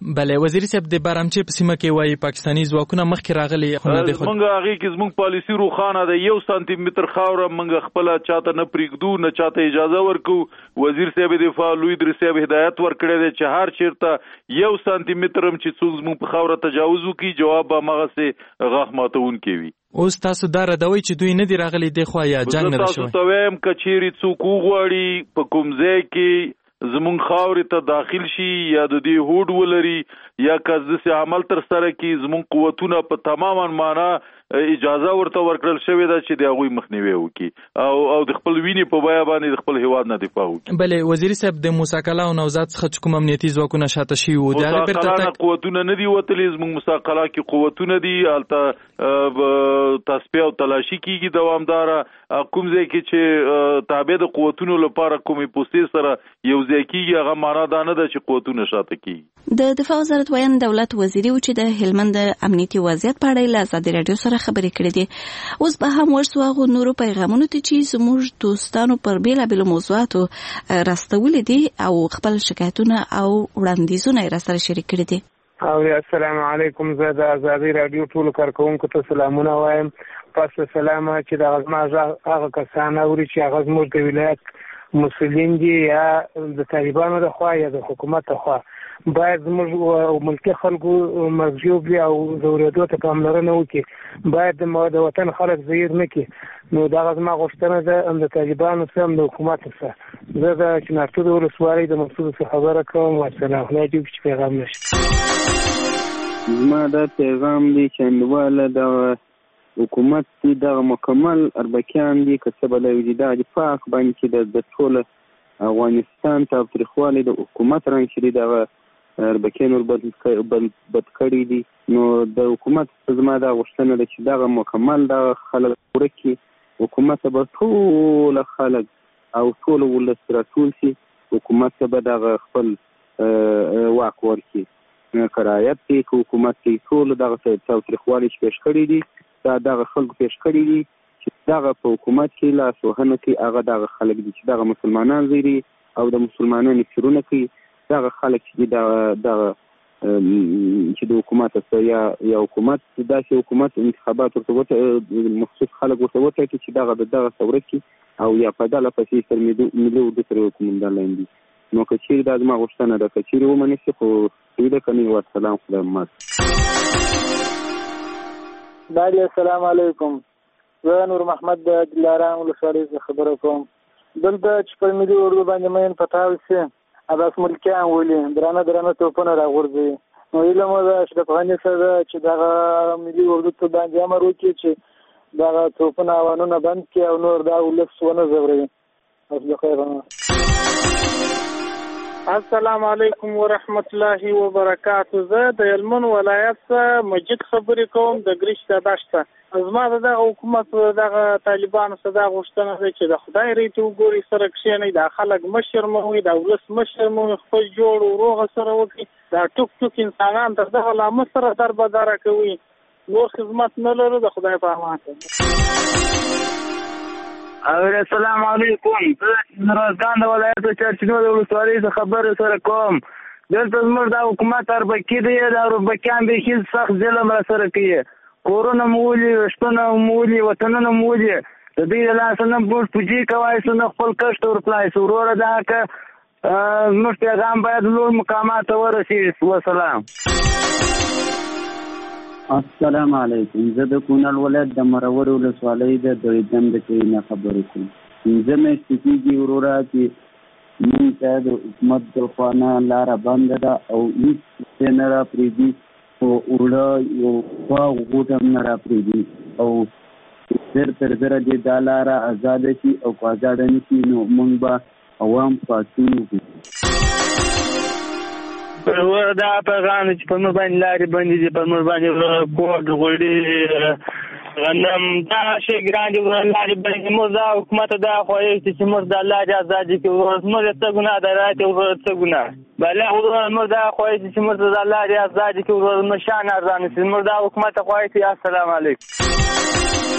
بله وزیر صاحب د بارامچې په سیمه کې وایي پاکستاني ځواکونه مخکې راغلي خو نه دي خو موږ هغه کې زموږ پالیسی روخانه ده 1 سانتي متر خاور موږ خپل چاته نه پریږدو نه چاته اجازه ورکو وزیر صاحب دفاع لوی در صاحب هدایت ورکړی دی چې هر چیرته 1 سانتي متر هم چې څوک زموږ په خاور تجاوز وکړي جواب به مغه سي غاښ ماتون کوي اوس تاسو دا ردوي چې دوی نه دی راغلي دی خو یا جنگ نه شوی تاسو ته وایم کچيري څوک وغواړي په کوم ځای کې زمون خاورې ته داخل شي یا د دې هوډ ولري یا کزدسي عمل تر سره کې زمون قوتونه په تماما معنا اجازه ورته ورکړل شوې ده چې د هغوی مخنیوي وکړي او د خپل وینې په بیه باندې د خپل هیواد نه دفاع وکړي. بلې وزیر صاحب د موسی کلا او نوزاد څخه کوم امنیتي ځواکونه شاته شوي وو د هغې بیرته قوتونه نه دي وتلي زموږ موسی کلا کې قوتونه دي هلته تصفیه او تلاشي کېږي دوامداره کوم ځای کې چې تابع د قوتونو لپاره کومې پوستې سره یو ځای کېږي هغه معنا دا نه ده چې قوتونه شاته کېږي. د دفاع وزارت ویاند دولت وزیري و چې د هلمند امنیتي وضعیت په اړه له ازادي راډیو سره خبرې کړې دي اوس به هم ورسو هغو نورو پیغامونو ته چې زموږ دوستانو پر بیلابیلو موضوعاتو راستولي دي او خپل شکایتونه او وړاندیزونه یې راسره شریک کړي دي. السلام علیکم زه د ازادي راډیو ټولو کارکوونکو ته سلامونه وایم. پس سلام چې د غزما هغه کسان اوري چې هغه زموږ د ولایت مسؤلین دي یا د طالبانو د خوا یا د حکومت د خوا باید زموږ ملکي خلکو مرجوب وي او ضرورتو ته پاملرنه وکړي باید د وطن خلک زیر نه کړي نو دا زما غوښتنه ده د طالبانو سره هم د حکومت سره زه د چنارتو د ولسوالۍ د مسؤل څخه خبره کوم والسلام علیکم چې پیغام نشته زما دا پیغام دی چې انډواله د حکومت دی دغه مکمل اربکیان دي که څه به لوي دا دفاع باندې چې د ټول افغانستان تاوتریخوالی د حکومت رنګ چې دغه اربکیان بد کړي دي نو د حکومت زما دا غوښتنه ده چې دغه مکمل دغه خلک ورکي حکومت به ټول خلک او ټول ولس راټول شي حکومت به دغه خپل واک ورکړي کرایت دی که حکومت دی ټول دغه تاوتریخوالی چې پیش کړي دي دغه خلکو پیش کړي دي چې دغه په حکومت کې لاس وهنه کوي هغه دغه خلک دي چې دغه مسلمانان زیري او د مسلمانانو فکرونه کوي دغه خلک چې دغه چې د حکومت سره یا حکومت داسې حکومت انتخابات ورته مخصوص خلک ورته وټاکي چې دغه ثوره کوي او یا په ډله پسې سر ملي اردو سره حکومندان لاندې نو که چیرې دا زما غوښتنه ده که چیرې ومنې شي خو دوی ده که نه والسلام خدای مات. السلام علیکم زه نور محمد د دلارام ولسوالۍ څخه خبره کوم. دلته چې په ملي اردو باندې مین پټاو شي اباس ملکیان ولي درانه توپونه راغورځي نو علم ده چې د افغاني سره چې دغه ملي اردو ته باندې امر وکړي چې دغه توپونه اوانونه بند کړي او نور دا ولس ونه ځوروي. السلام علیکم ورحمت الله وبرکاته. زه د هلمند ولایت څخه مجید خبرې کوم د ګریش د دشته. زما دغه حکومت دغه طالبانو سره دا غوښتنه ده چې د خدای ریته وګوري سره کښېنئ د خلک مشر مو وي د ولس مشر مو خپل جوړ او روغه سره وکړي دا ټوک انسانان تر دغه لامه سره دربداره کوي نور خدمت نه لرو د خدای په امان. السلام علیکم نورستان د ولایت چرچینو د ولسوالۍ څخه خبرې سره کوم. دلته زموږ د حکومت اربکي دی د اربکیان بیخي سخت ظلم را سره کوي کورونه مو ولي رشتونه مو ولي وطنونه مو ولي د دوی د لاسه نه موږ پوجي کوای شو نه خپل کښت ورپلای شو وروره دا که زموږ پیغام باید لوړ مقامات ته ورسېږي. وسلام. السلام علیکم زه د کونړ ولایت د مرور ولسوالۍ د دویدم د کلي نه خبرې کوم. پنځه میاشتې کېږي وروره چې موږ ته د حکومت د خوا نه لاره بنده ده او هېڅ څه نه راپرېږدي خو اوړه یو خوا غوټ هم نه راپرېږدي او زر تر زره دې دا لاره ازاده شي او که ازاده نه شي نو موږ به عوام پاڅون وکړو. دا پیغام چې په موږ باندې لارې بندې دي په موږ باندې کوډ غوړي غنم دا شی ګران دي لارې بندې موږ دا حکومت دا خواهش چې موږ د لارې ازادي کوو موږ څه ګناه ده راته څه ګناه بله موږ دا خواهش چې موږ د لارې ازادي کوو موږ شان ارزان شي موږ دا حکومت خواهش. السلام علیکم.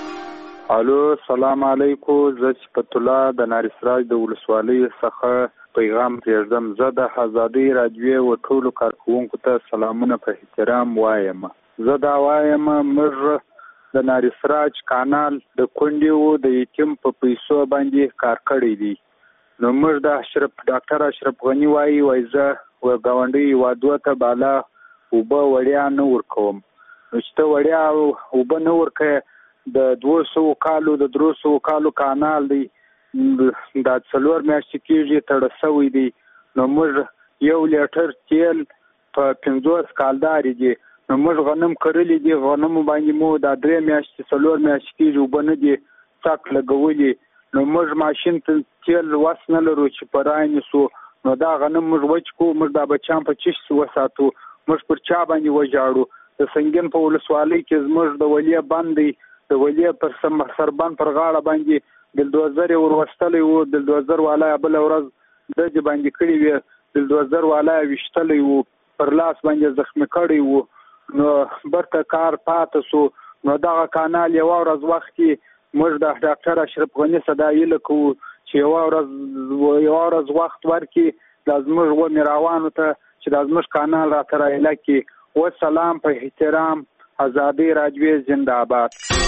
الو السلام علیکم زه صفت الله د ناری سراج د ولسوالۍ څخه پیغام پرېږدم. زه د آزادۍ راډیو و ټولو کارکوونکو ته سلامونه په احترام وایم. زه دا وایم موږ د ناریسراج کانال د کونډې و د یتیم په پیسو باندې کار کړی دی. نو موږ د ډاکټر اشرف غني وایي زه ګاونډي هېوادو ته بالا اوبه وړیا نه ورکوم. نو چې ته وړیا اوبه نه ورکوې د 200 کالو د 300 کالو کانال دی دا 4 میاشتې کېږي تړه شوی دی. نو موږ 1 لیټر تیل په 50 کالدارې دي. نو موږ غنم کرلی دي غنمو باندې مو دا 3 میاشتې 4 میاشتې کېږي اوبه نه دي څک لګولي. نو موږ ماشین ته تیل وس نه لرو چې په رانیسو. نو دا غنم موږ وچ کو موږ دا بچیان په چش وساتو موږ پر چا باندې وژاړو. د سنگین په ولسوالۍ کې زموږ د ولیه باندې د ولیه پر سربان پر غاړه باندې بلدوزر وروستلی وو. بلدوزر والا بل ورځ د باندې کړی وی بلدوزر والا وشتلی وو پر لاس باندې زخمی کړی وو. نو برته کار پاتې سو. نو دا کانال یو ورځ وخت کې موږ د ډاکټر اشرف غني صدایله کو چې یو ورځ وخت ورکړي لازمه و میراوانو ته چې لازمه کانال را تر الهي و سلام په احترام آزادۍ راډیو زنده باد.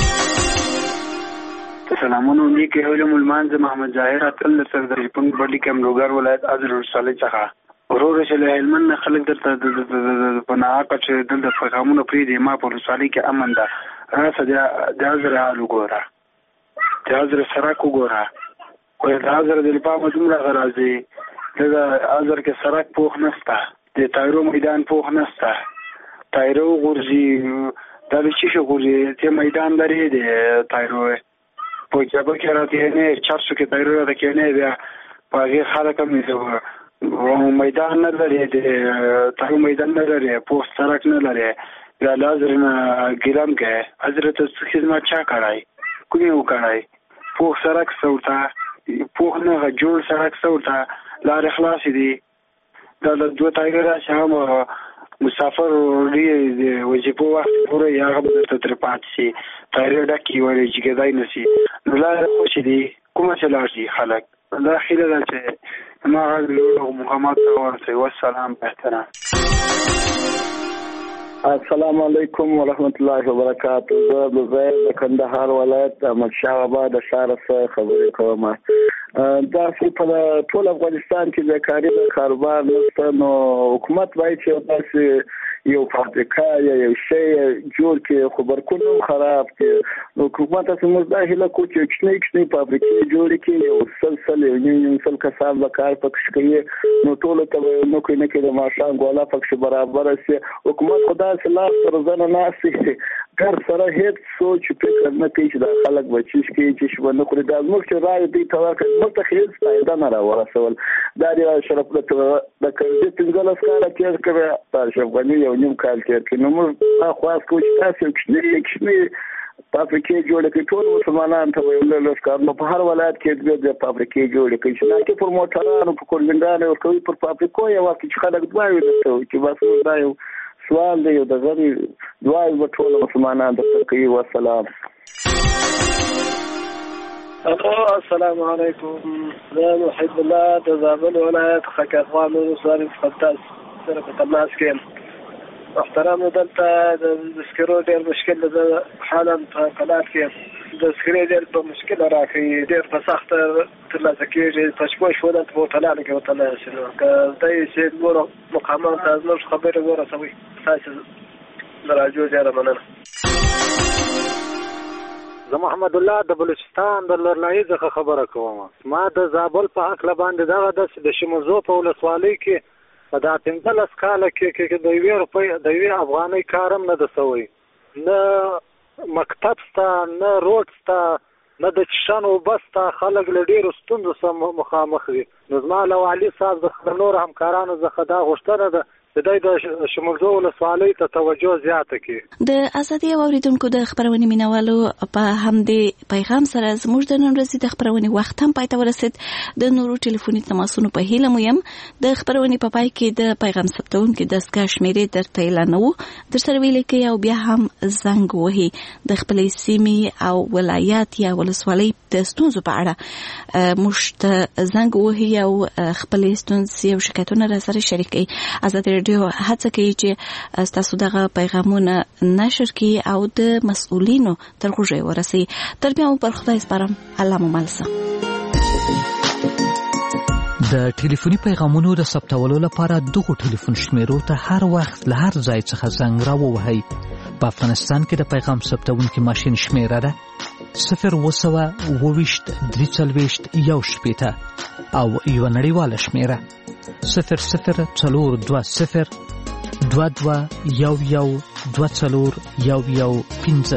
سلامونه نیک علم المانز محمد ظاهر اتل سرداری پنګ بډی کم لوګر ولایت اذر ولسوالۍ څخه ورور چې له علمن خلک درته په ناقه چې د پیغامونو پری دی ما په ولسوالۍ کې امن ده راسه د اذر حال وګوره د اذر سره وګوره او د اذر د لپاره دومره غراځي د اذر کې سړک پوخ نشته د تایرو میدان پوخ نشته تایرو غورځي دا چې غورځي ته میدان لري د تایرو په جبه کې راته نه 400 کې تایرو راته کې نه بیا په هغه خلک هم میدان نه لري د تایرو میدان نه لري پوخ سړک نه لري دا لازم ګرام کې حضرت خدمت چا کړای کومه وکړای پوخ سړک سوتا پوخ نه جوړ سړک سوتا لار خلاص دي دا د دوه تایګر شام مسافر دی وجبو وخت پورې هغه به تر پاتې تایګر ډکی وړي چې کېدای نشي نو لار خوشي دي کومه چلاشي خلک دا خیره ده چې ما غوړو محمد ورته والسلام په احترام. السلام علیکم ورحمت الله وبرکاته. زه د زید د کندهار ولایت مشهد آباد شهر څخه خبرې کوم. دا چې په ټول افغانستان کې د کاري کاروبار نشته نو حکومت باید چې تاسو یو فابریکه یا یو شی جوړ کړي خبرونه خراب کړي نو حکومت تاسو مزاحله کو چې کښنی فابریکې جوړ کړي یو سلسله یو کسان به کار پکښ کوي نو ټول ته نو کوي نه کړي ماشان ګولا پکښ برابر شي. حکومت خدا سلاف تر ځنه ناسي ګر سره هیڅ سوچ فکر نه کوي چې د خلک بچیش کې چې شونه خو د ازموږ چې راي دی توکل متخیل فائدہ نه راورسول دا دی شرف د کړي څنګه کار کوي کوي تاسو غوښنه یو نیم کال کې نو موږ خاص کوچ تاسو کښنی فابریکې جوړ کړي ټول مسلمانان ته ویل لسکار نو په هر ولایت کې د فابریکې جوړ کړي چې نه کې پر موټرانو په کورګندانو او کوي پر فابریکو یو وخت چې خلک دوی ورته چې بس دا یو سوال دی د غری دوی ټول مسلمانان ته کوي والسلام. السلام علیکم. زه محب الله د زابل ولایت خکرخوان ولسوالۍ فتاس سره په تماس کې محترم دلته د سکرو ډېر مشکل د حالا په قنات کې د سکرو ډېر په مشکل راکړي ډېر په سخت ترلاسه کېږي په شپږ ولایت په وطنانو کې وطنه شنو که دای چې نور مقامات از نور خبرې ورسوي تاسو راجو ډېر مننه. زه محمد الله د بلوچستان د لرلای څخه خبره کوم. ما د زابل په حق باندې دغه د شموزو په ولسوالۍ کې په دا 15 کاله کې د 1 روپۍ د 1 افغانۍ کارم نه د سوي نه مکتب ستا نه روډ ستا نه د چشانو بستا خلک له ډېرو ستونزو سره مخامخ دي. نو زما له والي صاحب د نور همکارانو څخه دا غوښتنه ده د شمولزو ولسوالۍ ته توجه زیاته کړي. د ازادي اوریدونکو د خبرونې مینوالو په همدې پیغام سره زموږ د نن ورځې د خبرونې وخت هم پای ته ورسید. د نورو ټلیفوني تماسونو په هیله مو یم د خبرونې په پای کې د پیغام ثبتونکو د دستګاه شمیرې درته اعلانوو. درسره ویل کې او بیا هم زنګ وهي د خپلې سیمې او ولایت یا ولسوالۍ د ستونزو په اړه موږ ته زنګ وهي او خپلې ستونزې او شکایتونه راسره شریک کړي. ازادي راډیو هڅه کوي چې تاسو دغه پیغامونه نشر کړئ او د مسؤلینو تر غوږه ورسوي. تر بیا په خدای سپارم. الله مو ملسه. د ټلیفوني پیغامونو د ثبتولو لپاره دغه ټلیفون شمیرو ته هر وخت له هر ځای څخه زنګ راووهئ. په افغانستان کې د پیغام ثبتونکي ماشین شمیره ده 0202341 او یو نړیواله شمیره 002022112415.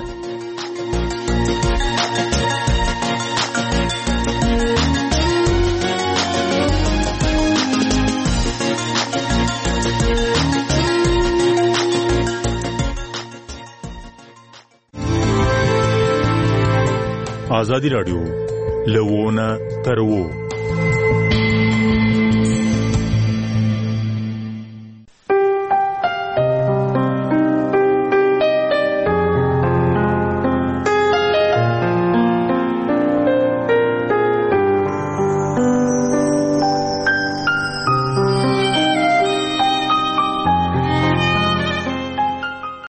آزادی رادیو لوونه تر وو